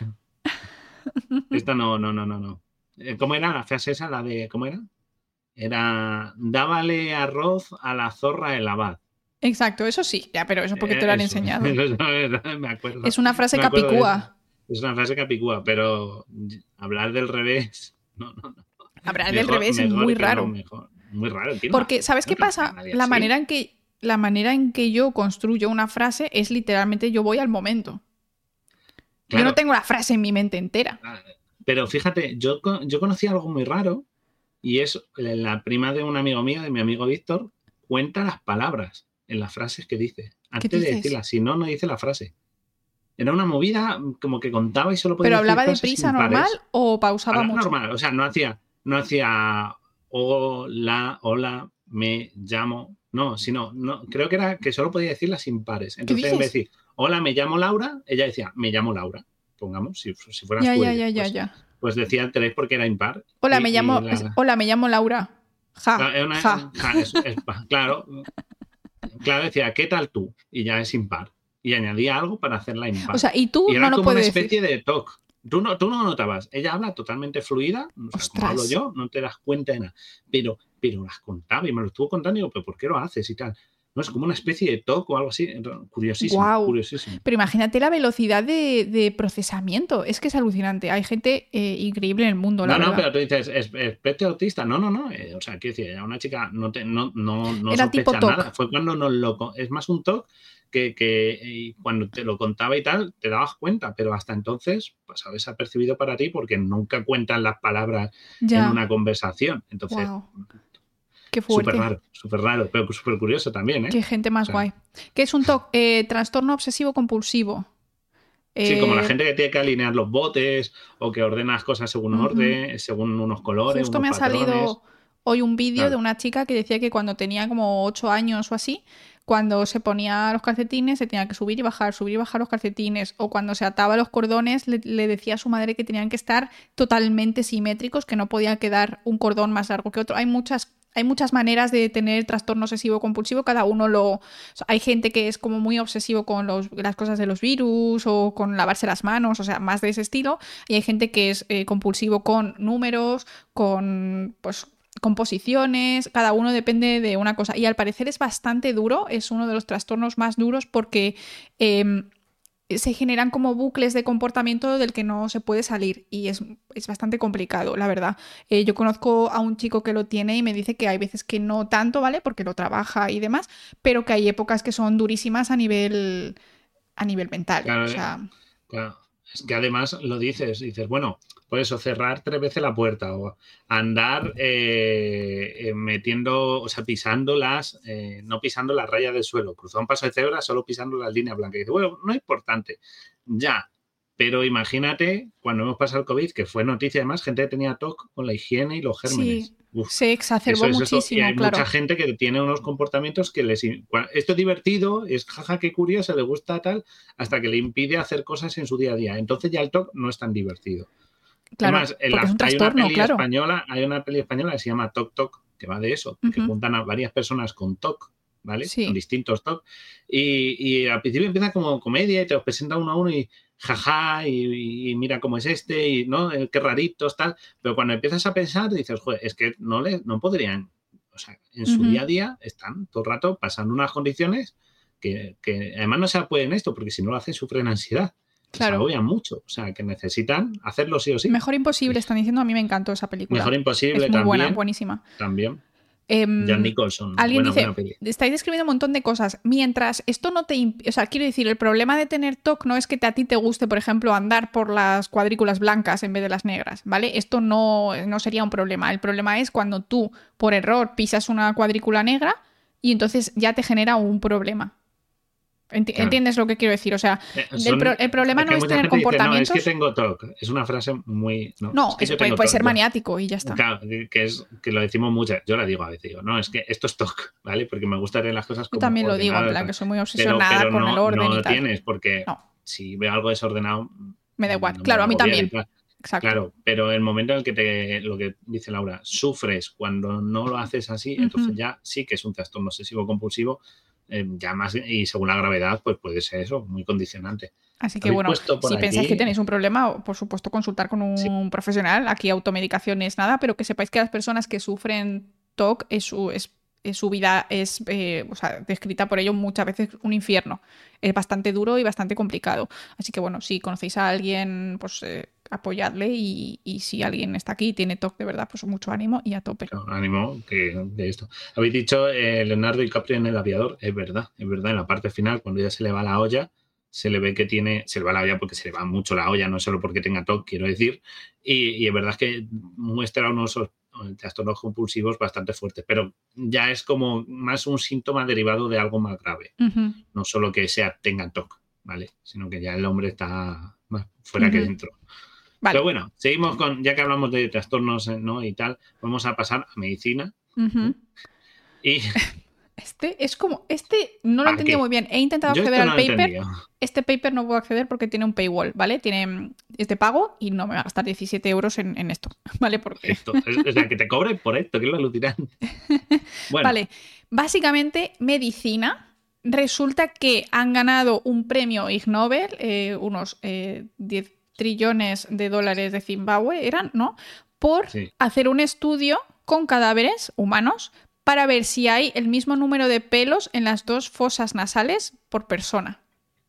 Esta no. ¿Cómo era la frase esa? La de, ¿cómo era? Era, dábale arroz a la zorra el abad. Exacto, eso sí, ya, pero eso porque te lo han Eso, enseñado. me acuerdo. Es una frase Me acuerdo de eso. capicúa. Es una frase capicúa, pero hablar del revés, no. Hablar del Mejor, revés es muy mejor que no, raro. mejor. Muy raro. ¿Quién lo Porque, hace? ¿sabes No qué creo que haya pasa? nadie La así. manera en que yo construyo una frase es literalmente yo voy al momento. Yo no Claro. tengo la frase en mi mente entera. Pero fíjate, yo conocí algo muy raro y es la prima de un amigo mío, de mi amigo Víctor, cuenta las palabras en las frases que dice. ¿Qué Antes de dices? decirlas, si no, no dice la frase. Era una movida como que contaba y solo podía ¿Pero decir hablaba frases deprisa normal impares. o pausaba Hablaba mucho? normal, o sea, no hacía hola, me llamo. No, sino, no, creo que era que solo podía decir las impares. ¿Qué Entonces, en vez dices? de decir, hola, me llamo Laura, ella decía, me llamo Laura. Pongamos, si fueras Ya, tú ya, ella. ya, ya, ya. Pues decía el 3 porque era impar. Hola, hola, me llamo Laura. Ja, ja. Claro, decía, ¿qué tal tú? Y ya es impar. Y añadía algo para hacerla impar. O sea, y tú Y no era lo como una puedes especie decir. de talk. Tú no notabas. Ella habla totalmente fluida, o sea, como hablo Ostras. yo, no te das cuenta de nada. Pero las contaba y me lo estuvo contando y digo, ¿pero por qué lo haces y tal? No, es como una especie de talk o algo así. Curiosísimo, Guau. curiosísimo. Pero imagínate la velocidad de procesamiento. Es que es alucinante. Hay gente increíble en el mundo, la verdad. No, pero tú dices, especie autista. No. O sea, quiero decir, era una chica, no Era tipo sospechas TOC. nada. Fue cuando es más un talk que cuando te lo contaba y tal, te dabas cuenta, pero hasta entonces pasaba desapercibido para ti porque nunca cuentan las palabras en Ya. una conversación. Entonces, Wow. Qué fuerte. súper raro, pero súper curioso también, ¿eh? Qué gente más O sea, guay. ¿Qué es un TOC? Trastorno obsesivo compulsivo. sí, como la Eh, gente que tiene que alinear los botes o que ordena las cosas según ujú. orden, según unos colores, Justo unos me ha patrones. salido hoy un vídeo de Claro, una chica que decía que cuando tenía como 8 años o así, cuando se ponía los calcetines se tenía que subir y bajar los calcetines, o cuando se ataba los cordones le decía a su madre que tenían que estar totalmente simétricos, que no podía quedar un cordón más largo que otro. Hay muchas maneras de tener trastorno obsesivo compulsivo, cada uno o sea, hay gente que es como muy obsesivo con las cosas de los virus o con lavarse las manos, o sea, más de ese estilo, y hay gente que es compulsivo con números, con pues composiciones, cada uno depende de una cosa. Y al parecer es bastante duro, es uno de los trastornos más duros porque eh, se generan como bucles de comportamiento del que no se puede salir y es bastante complicado, la verdad. Yo conozco a un chico que lo tiene y me dice que hay veces que no tanto, ¿vale? Porque lo trabaja y demás, pero que hay épocas que son durísimas a nivel mental. O claro, sea, claro. Es que además lo dices, bueno, por eso cerrar 3 veces la puerta o andar metiendo, o sea, no pisando las rayas del suelo, cruzar un paso de cebra solo pisando las líneas blancas. Y dice, bueno, no es importante, ya, pero imagínate cuando hemos pasado el COVID, que fue noticia además, gente que tenía TOC con la higiene y los sí, gérmenes. Uf, se eso exacerbó es esto. Y muchísimo, hay mucha claro. gente que tiene unos comportamientos que esto es divertido, es jaja, qué curioso, le gusta tal, hasta que le impide hacer cosas en su día a día. Entonces ya el TOC no es tan divertido. Es Claro, más, porque es un hay una trastorno, claro. hay una peli española que se llama Toc Toc, que va de eso, que Ujú. juntan a varias personas con TOC, ¿vale? Con Sí. distintos TOC. Y al principio empieza como comedia y te los presenta uno a uno y jaja, y mira cómo es este, y no, qué raritos, tal. Pero cuando empiezas a pensar, dices, joder, es que no podrían, o sea, en su Ujú. día a día están todo el rato pasando unas condiciones que además no se pueden esto, porque si no lo hacen sufren ansiedad y se Claro. agobian mucho, o sea, que necesitan hacerlo sí o sí. Mejor Imposible están diciendo, a mí me encantó esa película. Mejor Es Imposible muy buena, también, buenísima. también. Jan Em, Nicholson, Alguien buena dice, peli. estáis describiendo un montón de cosas. Mientras esto no o sea, quiero decir, el problema de tener TOC no es que a ti te guste, por ejemplo, andar por las cuadrículas blancas en vez de las negras, ¿vale? Esto no sería un problema. El problema es cuando tú, por error, pisas una cuadrícula negra y entonces ya te genera un problema. Claro. ¿Entiendes lo que quiero decir? O sea, el problema Es no que es mucha tener gente dice, no, es que comportamientos. tengo TOC. Es una frase muy, no, es No, que eso yo puede, tengo puede TOC. ser maniático y ya está. Claro, que lo decimos muchas, yo la digo a veces, digo, no, es que esto es TOC, ¿vale? Porque me gusta tener las cosas Yo como también lo digo, en ordenadas, plan tal. que soy muy Pero, obsesionada pero con el no, orden no y lo tal. tienes, porque No, si veo algo desordenado, me da igual. no me Claro, va a a mí agobiar y también. tal. Exacto. Claro, pero el momento en el que lo que dice Laura, sufres cuando no lo haces así, entonces Ujú. ya sí que es un trastorno obsesivo compulsivo, ya más, y según la gravedad, pues puede ser eso, muy condicionante. Así que Habéis bueno, puesto por si pensáis que aquí, tenéis un problema, por supuesto consultar con sí, un profesional. Aquí automedicación es nada, pero que sepáis que las personas que sufren TOC es su vida es, o sea, descrita por ello muchas veces un infierno. Es bastante duro y bastante complicado. Así que bueno, si conocéis a alguien, pues apoyadle y si alguien está aquí y tiene TOC de verdad, pues mucho ánimo y a tope. claro, ánimo que de esto. Habéis dicho Leonardo DiCaprio en El Aviador, es verdad, en la parte final, cuando ya se le va la olla, se le ve que se le va la olla porque se le va mucho la olla, no solo porque tenga TOC, quiero decir, y es verdad que muestra unos trastornos compulsivos bastante fuertes, pero ya es como más un síntoma derivado de algo más grave, Ujú, no solo que tenga TOC, ¿vale? Sino que ya el hombre está más fuera que ujú. dentro. Pero Vale. bueno, seguimos ya que hablamos de trastornos, ¿no? Y tal, vamos a pasar a medicina. Ujú. ¿Y Este no lo he a entendido qué? muy bien. He intentado Yo acceder esto al no lo paper. entendía. Este paper no puedo acceder porque tiene un paywall, ¿vale? Es de pago y no me va a gastar 17 euros en esto, ¿vale? Porque, Esto, o sea, que te cobren por esto, que es lo alucinante. Bueno, vale, básicamente medicina. Resulta que han ganado un premio Ig Nobel, unos 10 trillones de dólares de Zimbabue eran, ¿no? Por sí, hacer un estudio con cadáveres humanos para ver si hay el mismo número de pelos en las dos fosas nasales por persona.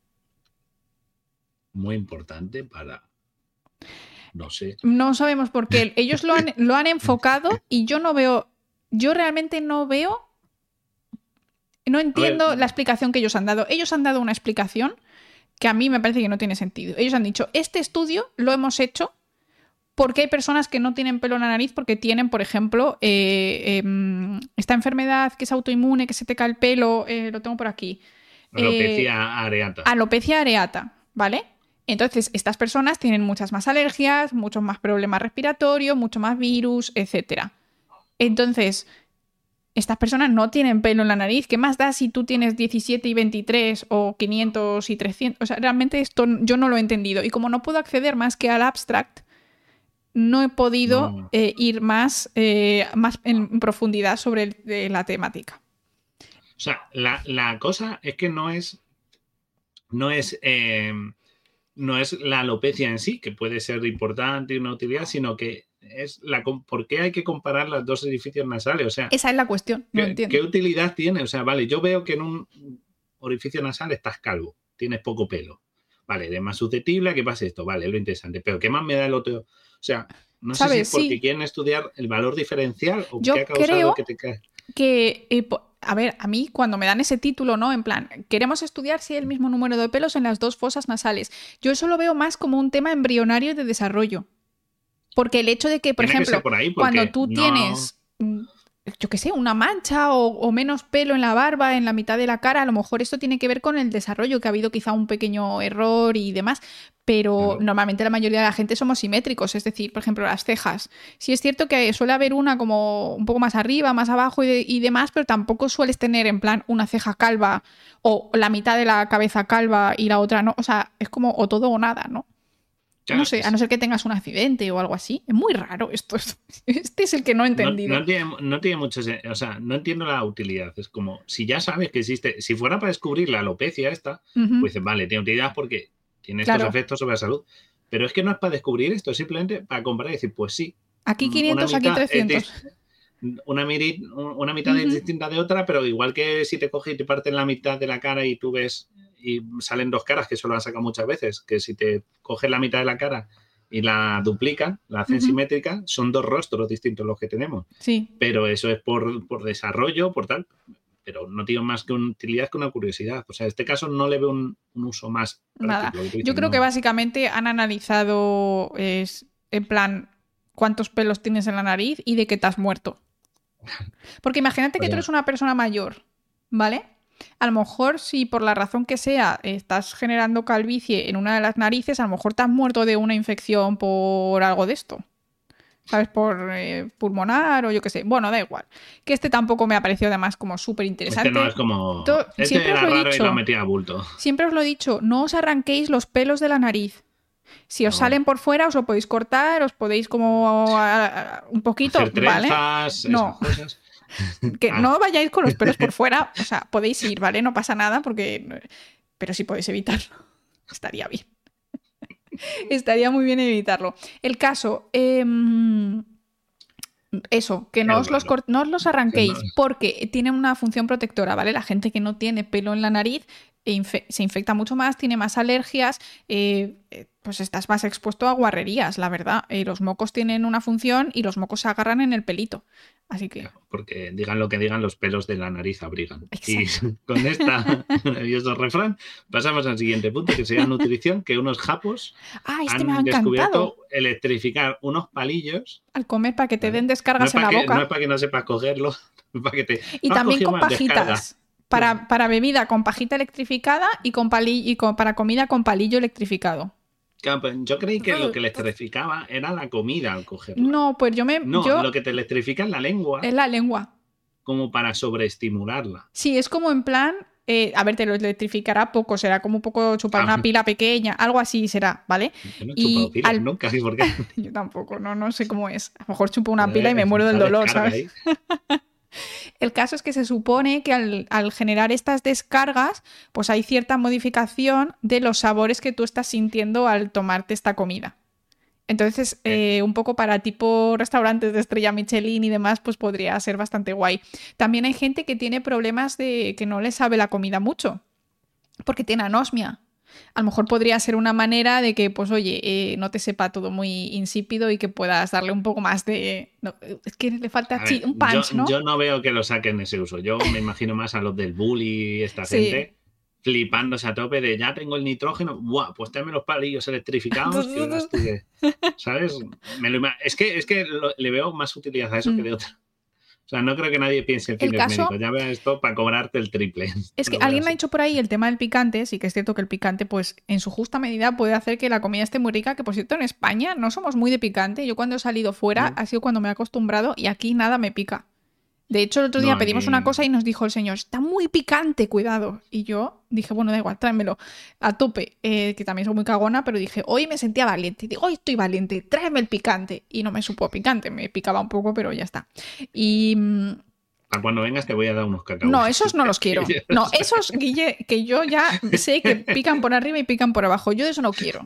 muy importante para, no sé. No sabemos por qué. Ellos lo han enfocado y yo no veo, yo realmente no veo, no A ver, entiendo la explicación que ellos han dado. Ellos han dado una explicación que a mí me parece que no tiene sentido. Ellos han dicho, este estudio lo hemos hecho Porque hay personas que no tienen pelo en la nariz porque tienen, por ejemplo, esta enfermedad que es autoinmune, que se te cae el pelo, lo tengo por aquí. Alopecia areata. Alopecia areata, ¿vale? Entonces, estas personas tienen muchas más alergias, muchos más problemas respiratorios, mucho más virus, etc. Entonces, estas personas no tienen pelo en la nariz. ¿Qué más da si tú tienes 17 y 23 o 500 y 300? O sea, realmente esto yo no lo he entendido. Y como no puedo acceder más que al abstract, no he podido ir más en profundidad sobre la temática. O sea, la cosa es que no es la alopecia en sí, que puede ser importante y una utilidad, sino que es por qué hay que comparar los dos orificios nasales. O sea, esa es la cuestión, no entiendo. ¿Qué utilidad tiene? O sea, vale, yo veo que en un orificio nasal estás calvo, tienes poco pelo. Vale, eres más susceptible a que pase esto, vale, es lo interesante. Pero ¿qué más me da el otro? O sea, no sé si es porque quieren estudiar el valor diferencial o qué ha causado que te cae. A ver, a mí cuando me dan ese título, ¿no? En plan, queremos estudiar si hay el mismo número de pelos en las dos fosas nasales. Yo eso lo veo más como un tema embrionario de desarrollo. Porque el hecho de que, por ejemplo, cuando tú tienes, yo qué sé, una mancha o menos pelo en la barba, en la mitad de la cara, a lo mejor esto tiene que ver con el desarrollo, que ha habido quizá un pequeño error y demás, pero normalmente la mayoría de la gente somos simétricos, es decir, por ejemplo, las cejas. Sí es cierto que suele haber una como un poco más arriba, más abajo y demás, pero tampoco sueles tener en plan una ceja calva o la mitad de la cabeza calva y la otra no. O sea, es como o todo o nada, ¿no? Claro, no sé, a no ser que tengas un accidente o algo así. Es muy raro esto. Este es el que no he entendido. No tiene mucho... O sea, no entiendo la utilidad. Es como, si ya sabes que existe... Si fuera para descubrir la alopecia esta, pues dices, vale, tiene utilidad porque tiene estos efectos sobre la salud. Pero es que no es para descubrir esto, es simplemente para comparar y decir, pues sí. Aquí 500, aquí 300. Una mitad es distinta de otra, pero igual que si te coges y te parten la mitad de la cara y tú ves... y salen dos caras, que eso lo han sacado muchas veces, que si te coges la mitad de la cara y la duplican, la hacen simétrica, son dos rostros distintos los que tenemos. Sí. Pero eso es por desarrollo, por tal, pero no tiene más que una utilidad que una curiosidad. O sea, en este caso no le veo un uso más práctico. Nada. Yo creo que básicamente han analizado en plan cuántos pelos tienes en la nariz y de qué te has muerto. Porque imagínate que tú eres una persona mayor, ¿vale? A lo mejor, si por la razón que sea estás generando calvicie en una de las narices, a lo mejor te has muerto de una infección por algo de esto. ¿Sabes? Por pulmonar o yo qué sé. Bueno, da igual. Que este tampoco me ha parecido además como súper interesante. Este no es como... Este era raro y lo metía a bulto. Siempre os lo he dicho, no os arranquéis los pelos de la nariz. Si os salen por fuera, os lo podéis cortar, os podéis como un poquito, hacer trenzas, ¿vale? No. Cosas. Que no vayáis con los pelos por fuera, o sea, podéis ir, ¿vale? No pasa nada pero si podéis evitarlo, estaría bien. Estaría muy bien evitarlo. El caso, eso, que no os los arranquéis porque tiene una función protectora, ¿vale? La gente que no tiene pelo en la nariz se infecta mucho más, tiene más alergias, pues estás más expuesto a guarrerías, la verdad. Los mocos tienen una función y los mocos se agarran en el pelito. Así que... Porque digan lo que digan, los pelos de la nariz abrigan. Exacto. Y con este maravilloso refrán pasamos al siguiente punto, que sería nutrición, que unos japos han descubierto electrificar unos palillos al comer para que te den descargas en la boca. No es para que no sepas cogerlo, para que te... Y también con pajitas. Para bebida con pajita electrificada y para comida con palillo electrificado. Yo creí que lo que electrificaba era la comida al cogerla. No, pues lo que te electrifica es la lengua. Es la lengua. Como para sobreestimularla. Sí, es como en plan... a ver, te lo electrificará poco, será como un poco chupar una pila pequeña, algo así será, ¿vale? Yo no he chupado pilas nunca, ¿por qué? Yo tampoco, no sé cómo es. A lo mejor chupo una pila y me muero del dolor, ¿sabes? El caso es que se supone que al generar estas descargas, pues hay cierta modificación de los sabores que tú estás sintiendo al tomarte esta comida. Entonces, un poco para tipo restaurantes de estrella Michelin y demás, pues podría ser bastante guay. También hay gente que tiene problemas de que no le sabe la comida mucho, porque tiene anosmia. A lo mejor podría ser una manera de que, pues oye, no te sepa todo muy insípido y que puedas darle un poco más de... No, es que le falta un punch, ¿no? Yo no veo que lo saquen ese uso. Yo me imagino más a los del bully y esta gente flipándose a tope de ya tengo el nitrógeno, ¡buah! Pues tenme los palillos electrificados, que verás tú que, ¿sabes? Es que le veo más utilidad a eso que de otra. O sea, no creo que nadie piense en fines médicos. Ya veas esto para cobrarte el triple. Es que alguien me ha dicho por ahí el tema del picante. Sí que es cierto que el picante, pues en su justa medida puede hacer que la comida esté muy rica. Que por cierto, en España no somos muy de picante. Yo cuando he salido fuera ha sido cuando me he acostumbrado y aquí nada me pica. De hecho, el otro día pedimos una cosa y nos dijo el señor, está muy picante, cuidado. Y yo dije, bueno, da igual, tráemelo a tope, que también soy muy cagona, pero dije, hoy me sentía valiente. Digo, hoy estoy valiente, tráeme el picante. Y no me supo picante, me picaba un poco, pero ya está. Y... cuando vengas te voy a dar unos cacahuetes. No, esos no los quiero. No, esos, Guille, que yo ya sé que pican por arriba y pican por abajo. Yo de eso no quiero.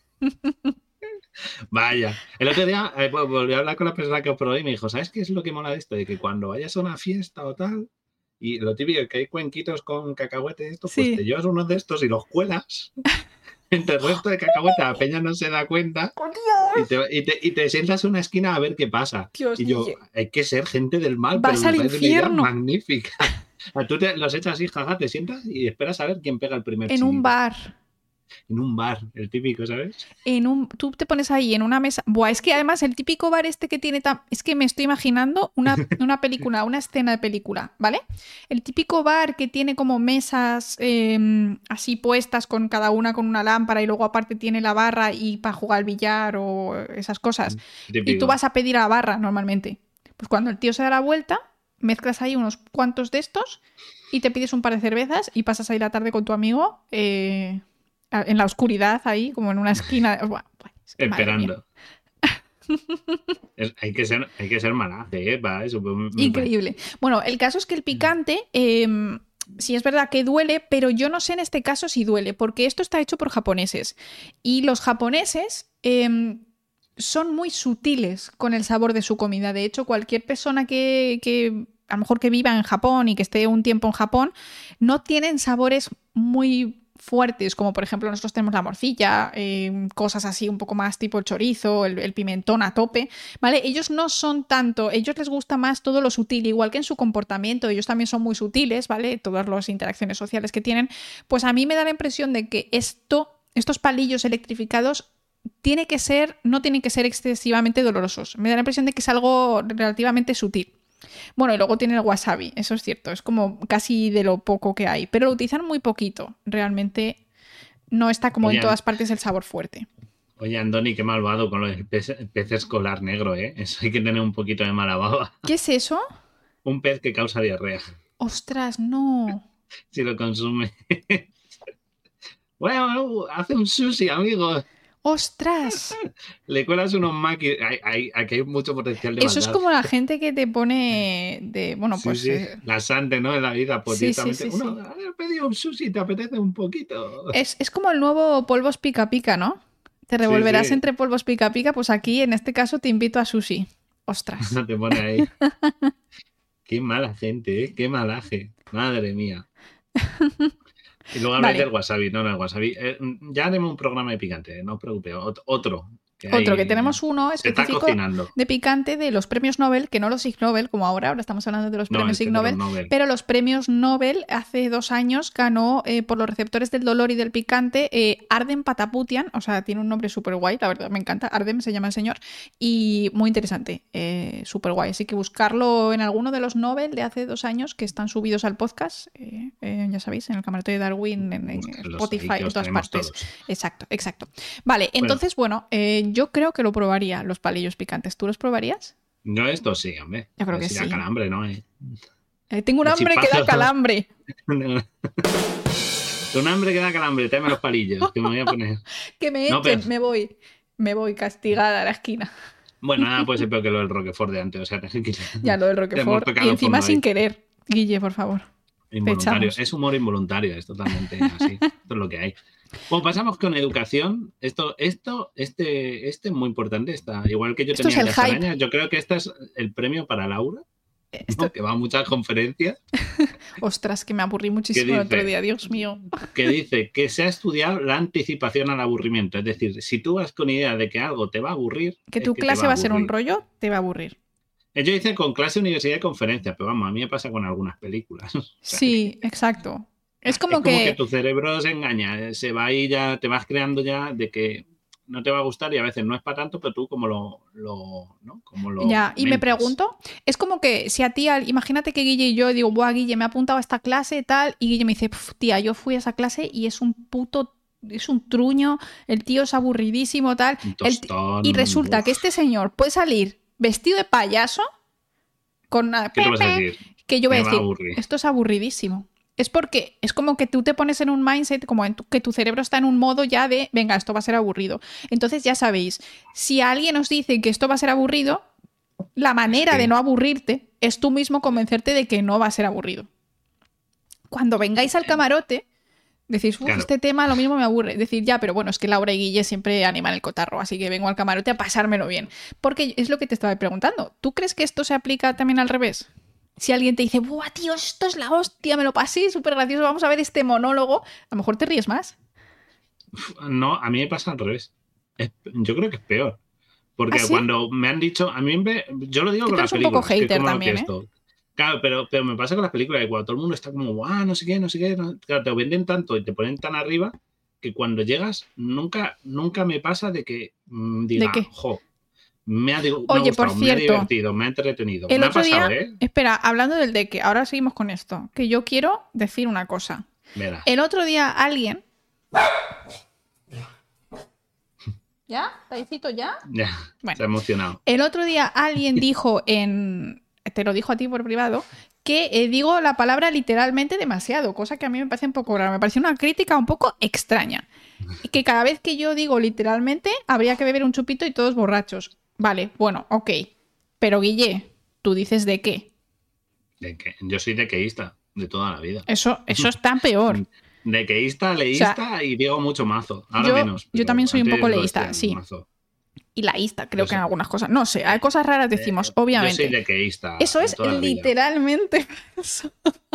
Vaya. El otro día volví a hablar con la persona que os probé y me dijo, ¿sabes qué es lo que mola de esto? De que cuando vayas a una fiesta o tal, y lo típico que hay cuenquitos con cacahuetes, esto, pues te llevas uno de estos y los cuelas entre el resto de cacahuetes. La peña no se da cuenta y te sientas en una esquina a ver qué pasa. Dios, y yo, hay que ser gente del mal, vas pero al infierno. Magnífica. Tú los echas así, jaja, te sientas y esperas a ver quién pega el primer en un bar. En un bar, el típico, ¿sabes? Tú te pones ahí en una mesa. Buah, es que además el típico bar este que tiene es que me estoy imaginando una película, una escena de película, ¿vale? El típico bar que tiene como mesas así puestas con cada una con una lámpara y luego aparte tiene la barra y para jugar al billar o esas cosas. Típico. Y tú vas a pedir a la barra normalmente. Pues cuando el tío se da la vuelta, mezclas ahí unos cuantos de estos y te pides un par de cervezas y pasas ahí la tarde con tu amigo en la oscuridad ahí, como en una esquina. Bueno, es que esperando. Hay que ser malaje, para eso. Increíble. Bueno, el caso es que el picante, sí es verdad que duele, pero yo no sé en este caso si duele, porque esto está hecho por japoneses. Y los japoneses son muy sutiles con el sabor de su comida. De hecho, cualquier persona que a lo mejor que viva en Japón y que esté un tiempo en Japón, no tienen sabores muy fuertes, como por ejemplo nosotros tenemos la morcilla, cosas así un poco más tipo el chorizo, el pimentón a tope, ¿vale? Ellos no son tanto, ellos les gusta más todo lo sutil, igual que en su comportamiento, ellos también son muy sutiles, ¿vale? Todas las interacciones sociales que tienen, pues a mí me da la impresión de que estos palillos electrificados no tienen que ser excesivamente dolorosos, me da la impresión de que es algo relativamente sutil. Bueno, y luego tiene el wasabi, eso es cierto, es como casi de lo poco que hay, pero lo utilizan muy poquito, realmente no está como en todas partes el sabor fuerte. Oye, Andoni, qué malvado con el pez escolar negro, ¿eh? Eso hay que tener un poquito de mala baba. ¿Qué es eso? Un pez que causa diarrea. ¡Ostras, no! Si lo consume. Bueno, hace un sushi, amigo. ¡Ostras! Le cuelas unos maquis. Aquí hay mucho potencial de Eso maldad. es como la gente que te pone de... Bueno, pues... Sí. Laxante, ¿no? En la vida, pues directamente. Sí. He pedido un sushi, te apetece un poquito. Es como el nuevo polvos pica pica, ¿no? Te revolverás entre polvos pica pica, pues aquí, en este caso, te invito a sushi. ¡Ostras! Te pone ahí. Qué mala gente, ¿eh? Qué malaje. Madre mía. Y luego hablas del wasabi, no el wasabi. Ya haremos un programa de picante, no os preocupéis. Otro. Que tenemos uno específico de picante de los premios Nobel, que no los Ig Nobel, como ahora estamos hablando de los premios Ig Nobel, pero los premios Nobel hace 2 años ganó por los receptores del dolor y del picante Ardem Pataputian, o sea, tiene un nombre súper guay, la verdad me encanta, Ardem se llama el señor, y muy interesante, súper guay, así que buscarlo en alguno de los Nobel de hace 2 años que están subidos al podcast, ya sabéis, en el Camarote de Darwin, en Spotify, en todas partes. Todos. Exacto. Vale, entonces, bueno yo creo que lo probaría, los palillos picantes. ¿Tú los probarías? No, esto sí, hombre. Yo creo que sí. Da calambre, ¿no? Tengo un hambre que da calambre. Un hambre que da calambre. Tráeme los palillos, que me voy a poner. Que me echen, me voy castigada a la esquina. Bueno, nada puede ser peor que lo del Roquefort de antes. O sea, ya lo del Roquefort. Y encima sin querer. Guille, por favor. Involuntario. Es humor involuntario, es totalmente así. Esto es lo que hay. Bueno, pasamos con educación. Este es muy importante. Igual que yo Esto tenía es el hype. Yo creo que este es el premio para Laura, ¿no? Que va a muchas conferencias. Ostras, que me aburrí muchísimo el otro día, Dios mío. Que dice que se ha estudiado la anticipación al aburrimiento. Es decir, si tú vas con idea de que algo te va a aburrir... Que tu clase va a ser un rollo, te va a aburrir. Yo hice con clase, universidad y conferencia, pero vamos, a mí me pasa con algunas películas. Sí, exacto. Es como que tu cerebro se engaña, se va y ya te vas creando ya de que no te va a gustar y a veces no es para tanto, pero tú como ¿no? Como lo Ya, y me comentas. pregunto, es como que si a ti, imagínate que Guille y yo digo, buah, Guille, me ha apuntado a esta clase y tal, y Guille me dice, "Pf, tía, yo fui a esa clase y es un puto, es un truño, el tío es aburridísimo, tal, Un y tostón, resulta que este señor puede salir vestido de payaso con una ¿qué tú vas a decir? que yo voy a Me va a decir, aburrir. esto es aburridísimo. Es porque es como que tú te pones en un mindset, como que tu cerebro está en un modo ya de, venga, esto va a ser aburrido. Entonces ya sabéis, si alguien os dice que esto va a ser aburrido, la Es manera de que, no aburrirte es tú mismo convencerte de que no va a ser aburrido. Cuando vengáis al camarote, decís, uff, claro, este tema lo mismo me aburre. Decir, ya, pero bueno, es que Laura y Guille siempre animan el cotarro, así que vengo al camarote a pasármelo bien. Porque es lo que te estaba preguntando. ¿Tú crees que esto se aplica también al revés? Si alguien te dice, ¡buah, tío, esto es la hostia, me lo pasé, súper gracioso, vamos a ver este monólogo! A lo mejor te ríes más. no, a mí me pasa al revés. Yo creo que es peor. ¿Ah, Porque sí? cuando me han dicho, yo lo digo Que con tú las eres un poco películas, que es hater como lo que también, ¿eh? esto. Claro, pero me pasa con las películas, que cuando todo el mundo está como, guau, no sé qué, no sé qué. Claro, te venden tanto y te ponen tan arriba que cuando llegas, nunca me pasa de que ¿De diga, qué? jo, me ha Oye, por gustado, me ha cierto, divertido, me ha entretenido. el Me ha otro pasado, día, ¿eh? espera, hablando del de que, ahora seguimos con esto, que yo quiero decir una cosa. Verás. El otro día alguien... ¿Ya? ¿Taicito ya? Ya, Bueno, se ha emocionado. el otro día alguien dijo en... Te lo dijo a ti por privado, que digo la palabra literalmente demasiado, cosa que a mí me parece un poco rara. Me parece una crítica un poco extraña. Y que cada vez que yo digo literalmente, habría que beber un chupito y todos borrachos. Vale, bueno, ok. Pero Guille, ¿tú dices de qué? Yo soy dequeísta de toda la vida. Eso está peor. Dequeísta, O sea, leísta y digo mucho mazo. Ahora yo, menos, yo también pero soy un poco antes lo leísta, decía sí. mazo. Y laísta, creo Yo que en soy, algunas cosas. No sé, hay eh, cosas raras decimos, yo soy obviamente. dequeísta Eso de es toda la vida. literalmente eso.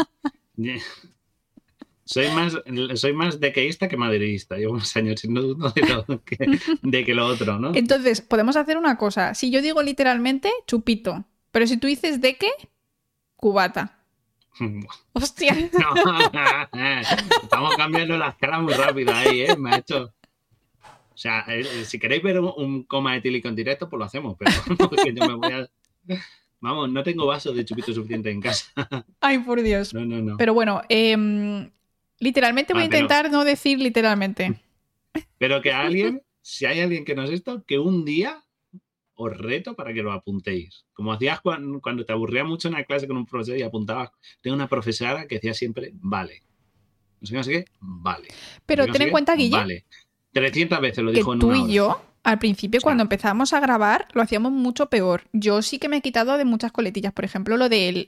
Soy más dequeísta que madridista. Llevo unos años siendo uno de que lo otro, ¿no? Entonces, podemos hacer una cosa. Si yo digo literalmente, chupito. Pero si tú dices de qué, cubata. Hostia. No, estamos cambiando la escala muy rápido ahí, ¿eh? Me ha hecho... O sea, si queréis ver un coma etílico en directo, pues lo hacemos, pero porque yo me voy a... Vamos, no tengo vasos de chupito suficiente en casa. Ay, por Dios. No. Pero bueno, literalmente voy a Ah, pero intentar no decir literalmente. que alguien, si hay alguien que nos esto, que un día os reto para que lo apuntéis. Como hacías cuando te aburría mucho en una clase con un profesor y apuntabas. Tengo una profesora que decía siempre, vale. No sé qué, vale. Pero No ten sé en qué, cuenta, Guille, vale. 300 veces lo que dijo en tú una y hora. yo, al principio, O cuando sea, empezamos a grabar, lo hacíamos mucho peor. Yo sí que me he quitado de muchas coletillas. Por ejemplo, lo del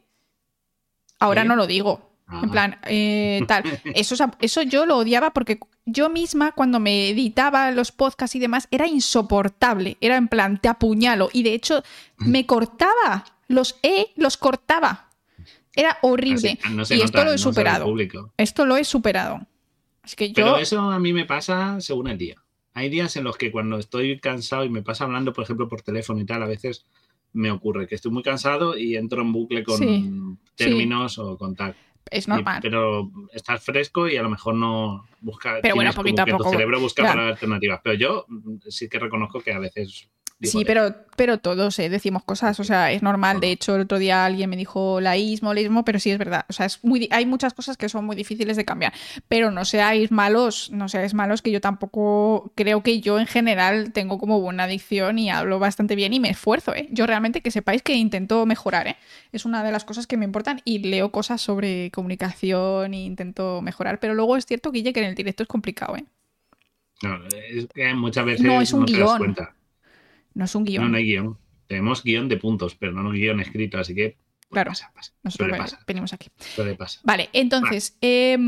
ahora no ¿eh? lo digo. En Ah. plan, tal. Eso yo lo odiaba porque yo misma, cuando me editaba los podcasts y demás, era insoportable. Era en plan, te apuñalo. Y de hecho, me cortaba. Los cortaba. Era Así, horrible. no se Y esto lo nota, he no sabe el superado. público. Esto lo he superado. Así que Pero yo. eso a mí me pasa según el día. Hay días en los que cuando estoy cansado y me pasa hablando, por ejemplo, por teléfono y tal, a veces me ocurre que estoy muy cansado y entro en bucle Sí, con sí. términos o con tal. Es normal. Pero estás fresco y a lo mejor no Pero bueno, tienes poquito como a que tu poco. cerebro busca Ya. para alternativas. Pero yo sí que reconozco que a veces digo Sí, de qué. pero todos decimos cosas, o Sí, sea, es normal. De todo. hecho, el otro día alguien me dijo laísmo, pero sí es verdad. O sea, hay muchas cosas que son muy difíciles de cambiar. Pero no seáis malos, que yo tampoco creo que yo en general tengo como buena adicción y hablo bastante bien y me esfuerzo, ¿eh? Yo realmente que sepáis que intento mejorar, ¿eh? Es una de las cosas que me importan y leo cosas sobre comunicación e intento mejorar. Pero luego es cierto, Guille, que en el directo es complicado, ¿eh? No, es que muchas No veces es un no te das guión, cuenta. no es un No guión. hay guión. Tenemos guión de puntos, pero no hay guión escrito, así que pues Claro, pasa. nosotros Suele pasar. venimos aquí. Suele pasar. Vale, Ah, entonces,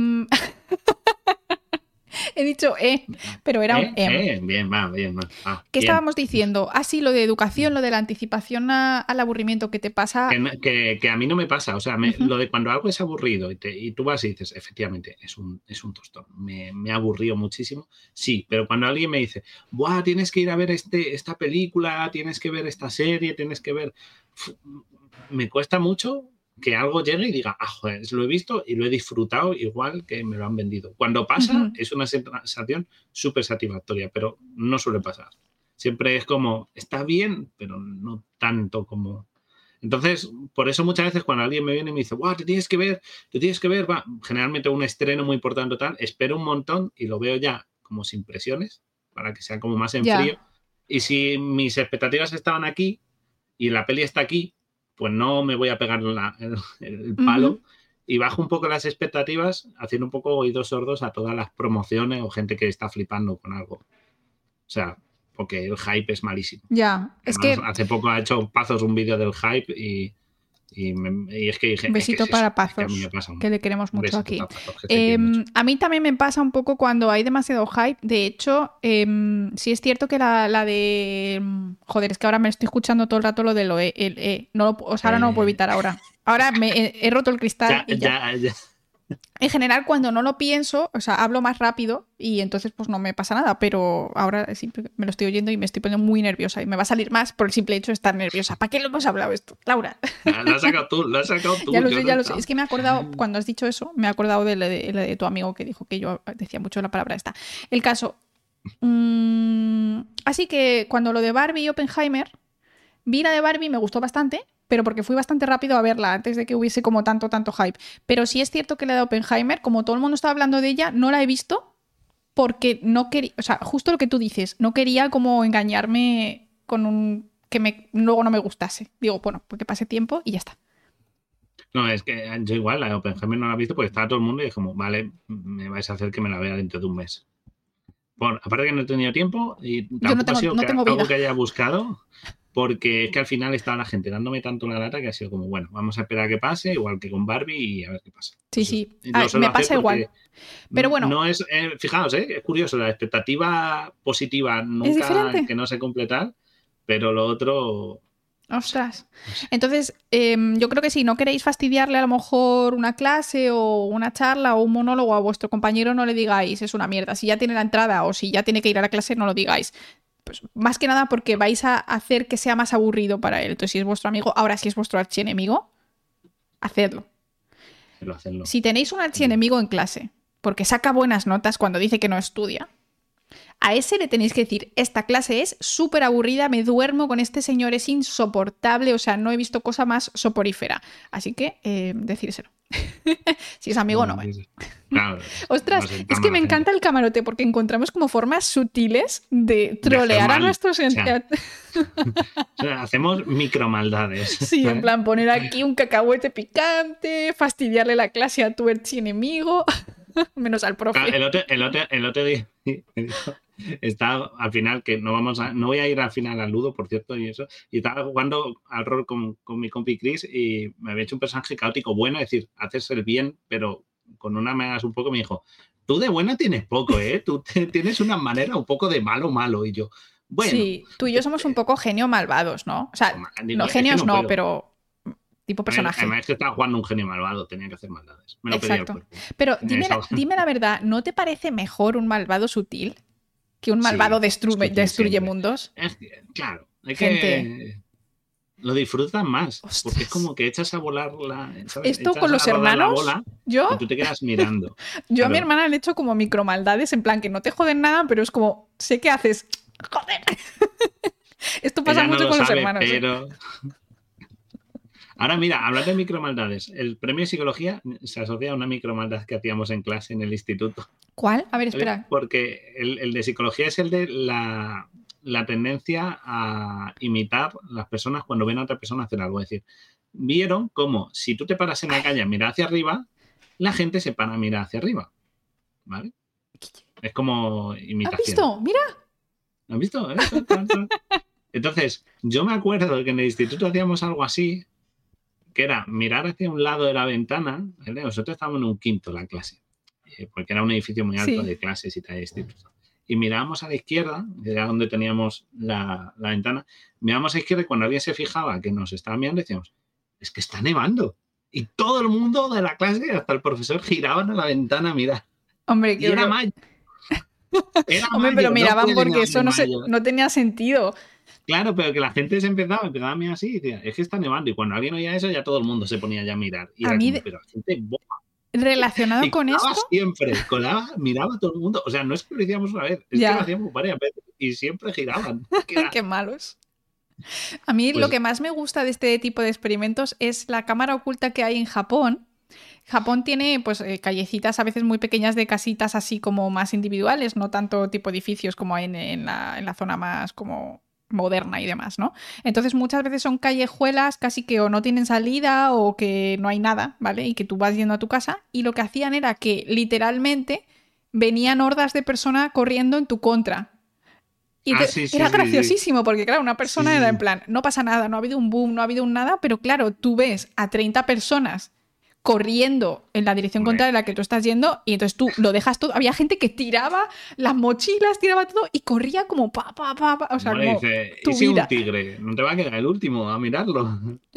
he dicho pero era un bien, va, bien, va. ¿Qué Bien. estábamos diciendo? Ah, sí, lo de educación, lo de la anticipación al aburrimiento que te pasa. Que a mí no me pasa, o sea, Ujú. lo de cuando algo es aburrido y tú vas y dices, efectivamente, es un tostón, me ha aburrido muchísimo, sí, pero cuando alguien me dice, buah, tienes que ir a ver esta película, tienes que ver esta serie, tienes que ver, me cuesta mucho, que algo llegue y diga, joder, lo he visto y lo he disfrutado igual que me lo han vendido. Cuando pasa, es una sensación súper satisfactoria, pero no suele pasar. Siempre es como, está bien, pero no tanto como... Entonces, por eso muchas veces cuando alguien me viene y me dice, wow, te tienes que ver, va, generalmente un estreno muy importante tal, espero un montón y lo veo ya como sin presiones, para que sea como más en frío. Y si mis expectativas estaban aquí y la peli está aquí, pues no me voy a pegar el palo y bajo un poco las expectativas, haciendo un poco oídos sordos a todas las promociones o gente que está flipando con algo. O sea, porque el hype es malísimo. Ya, es que... Hace poco ha hecho Pazos un vídeo del hype y es que dije... Un besito para Pazos, que le queremos mucho aquí. A mí también me pasa un poco cuando hay demasiado hype. De hecho, sí es cierto que la de... Joder, es que ahora me estoy escuchando todo el rato lo de lo ahora no lo puedo evitar ahora. Ahora he roto el cristal ya. En general, cuando no lo pienso, o sea, hablo más rápido y entonces pues no me pasa nada, pero ahora me lo estoy oyendo y me estoy poniendo muy nerviosa y me va a salir más por el simple hecho de estar nerviosa. ¿Para qué lo hemos hablado esto, Laura? Lo has sacado tú. Ya lo sé. Es que me he acordado, cuando has dicho eso, me he acordado de tu amigo que dijo que yo decía mucho la palabra esta. El caso. Así que cuando lo de Barbie y Oppenheimer, vi la de Barbie, me gustó bastante, pero porque fui bastante rápido a verla antes de que hubiese como tanto hype. Pero sí es cierto que la de Oppenheimer, como todo el mundo estaba hablando de ella, no la he visto porque no quería, o sea, justo lo que tú dices, no quería como engañarme con luego no me gustase. Digo, bueno, porque pase tiempo y ya está. No, es que yo igual, la de Oppenheimer no la he visto porque estaba todo el mundo y dije como, vale, me vais a hacer que me la vea dentro de un mes. Bueno, aparte que no he tenido tiempo y tampoco ha sido algo que haya buscado. Porque es que al final estaba la gente dándome tanto la lata que ha sido como, bueno, vamos a esperar a que pase, igual que con Barbie y a ver qué pasa. Sí. Me pasa igual. Pero bueno. No es, fijaos, es curioso, la expectativa positiva nunca que no se completa, pero lo otro... Ostras. Entonces, yo creo que si no queréis fastidiarle a lo mejor una clase o una charla o un monólogo a vuestro compañero, no le digáis es una mierda. Si ya tiene la entrada o si ya tiene que ir a la clase, no lo digáis. Pues más que nada porque vais a hacer que sea más aburrido para él. Entonces, si es vuestro amigo, ahora si es vuestro archienemigo, hacedlo. Hacerlo. Si tenéis un archienemigo en clase, porque saca buenas notas cuando dice que no estudia, a ese le tenéis que decir, esta clase es súper aburrida, me duermo con este señor, es insoportable, o sea, no he visto cosa más soporífera. Así que, decírselo. Si es amigo, no. Claro, ostras, es que me encanta el camarote porque encontramos como formas sutiles de trolear a nuestros... O sea, hacemos micromaldades. Sí, en plan, poner aquí un cacahuete picante, fastidiarle la clase a tu archienemigo, menos al profe. El otro día estaba al final, que no voy a ir al final al Ludo, por cierto, y estaba jugando al rol con mi compi Chris y me había hecho un personaje caótico bueno, es decir, haces el bien, pero con una me hagas un poco, me dijo, tú de buena tienes poco, tú tienes una manera un poco de malo, y yo, bueno. Sí, tú y yo somos un poco genio malvados, ¿no? O sea, no genios no, pero tipo personaje. Además es que estaba jugando un genio malvado, tenía que hacer maldades. Me lo exacto. pedía el cuerpo. Pero dime la verdad, ¿no te parece mejor un malvado sutil que un malvado destruye mundos? Claro, hay que... Lo disfrutan más. Ostras. Porque es como que echas a volar esto con los hermanos. Bola, y tú te quedas mirando. Yo a mi hermana le he hecho como micromaldades, en plan que no te joden nada, pero es como, sé qué haces. ¡Joder! Esto pasa mucho con los hermanos. Pero... Ahora mira, hablar de micromaldades. El premio de psicología se asocia a una micromaldad que hacíamos en clase en el instituto. ¿Cuál? A ver, espera. Porque el de psicología es el de la tendencia a imitar las personas cuando ven a otra persona hacer algo. Es decir, vieron cómo si tú te paras en la calle a mirar hacia arriba, la gente se para a mirar hacia arriba. ¿Vale? Es como imitación. ¿Has visto? Mira. ¿Has visto? Entonces, yo me acuerdo que en el instituto hacíamos algo así, que era mirar hacia un lado de la ventana. ¿Vale? Nosotros estábamos en un quinto la clase, porque era un edificio muy alto de clases y tal de instituto. Y mirábamos a la izquierda, que era donde teníamos la ventana, mirábamos a la izquierda y cuando alguien se fijaba que nos estaba mirando, decíamos, es que está nevando. Y todo el mundo de la clase, hasta el profesor, giraban a la ventana a mirar. Hombre, era mayo. Hombre, pero miraban porque eso no tenía sentido. Claro, pero que la gente se empezaba a mirar así y decía, es que está nevando. Y cuando alguien oía eso, ya todo el mundo se ponía ya a mirar. Y A era mí, como, pero la gente boba. relacionado Y con colaba esto, siempre, colaba, miraba a todo el mundo. O sea, no es que lo hiciéramos una vez, es que lo ya, hacíamos varias veces. Y siempre giraban. Que era, qué malos. A mí lo pues, que más me gusta de este tipo de experimentos es la cámara oculta que hay en Japón. Japón tiene pues callecitas a veces muy pequeñas de casitas así como más individuales, no tanto tipo edificios como hay en la zona más como moderna y demás, ¿no? Entonces muchas veces son callejuelas casi que o no tienen salida o que no hay nada, ¿vale? Y que tú vas yendo a tu casa y lo que hacían era que literalmente venían hordas de personas corriendo en tu contra. Y sí, sí, era sí, sí. graciosísimo porque, claro, una Sí, persona sí, era en sí. plan, no pasa nada, no ha habido un boom, no ha habido un nada, pero claro, tú ves a 30 personas corriendo en la dirección Hombre, contraria a la que tú estás yendo y entonces tú lo dejas todo. Había gente que tiraba las mochilas, tiraba todo y corría como pa, o sea, hombre, como dice, ¿y tu si un vida. tigre? No te va a quedar el último a mirarlo.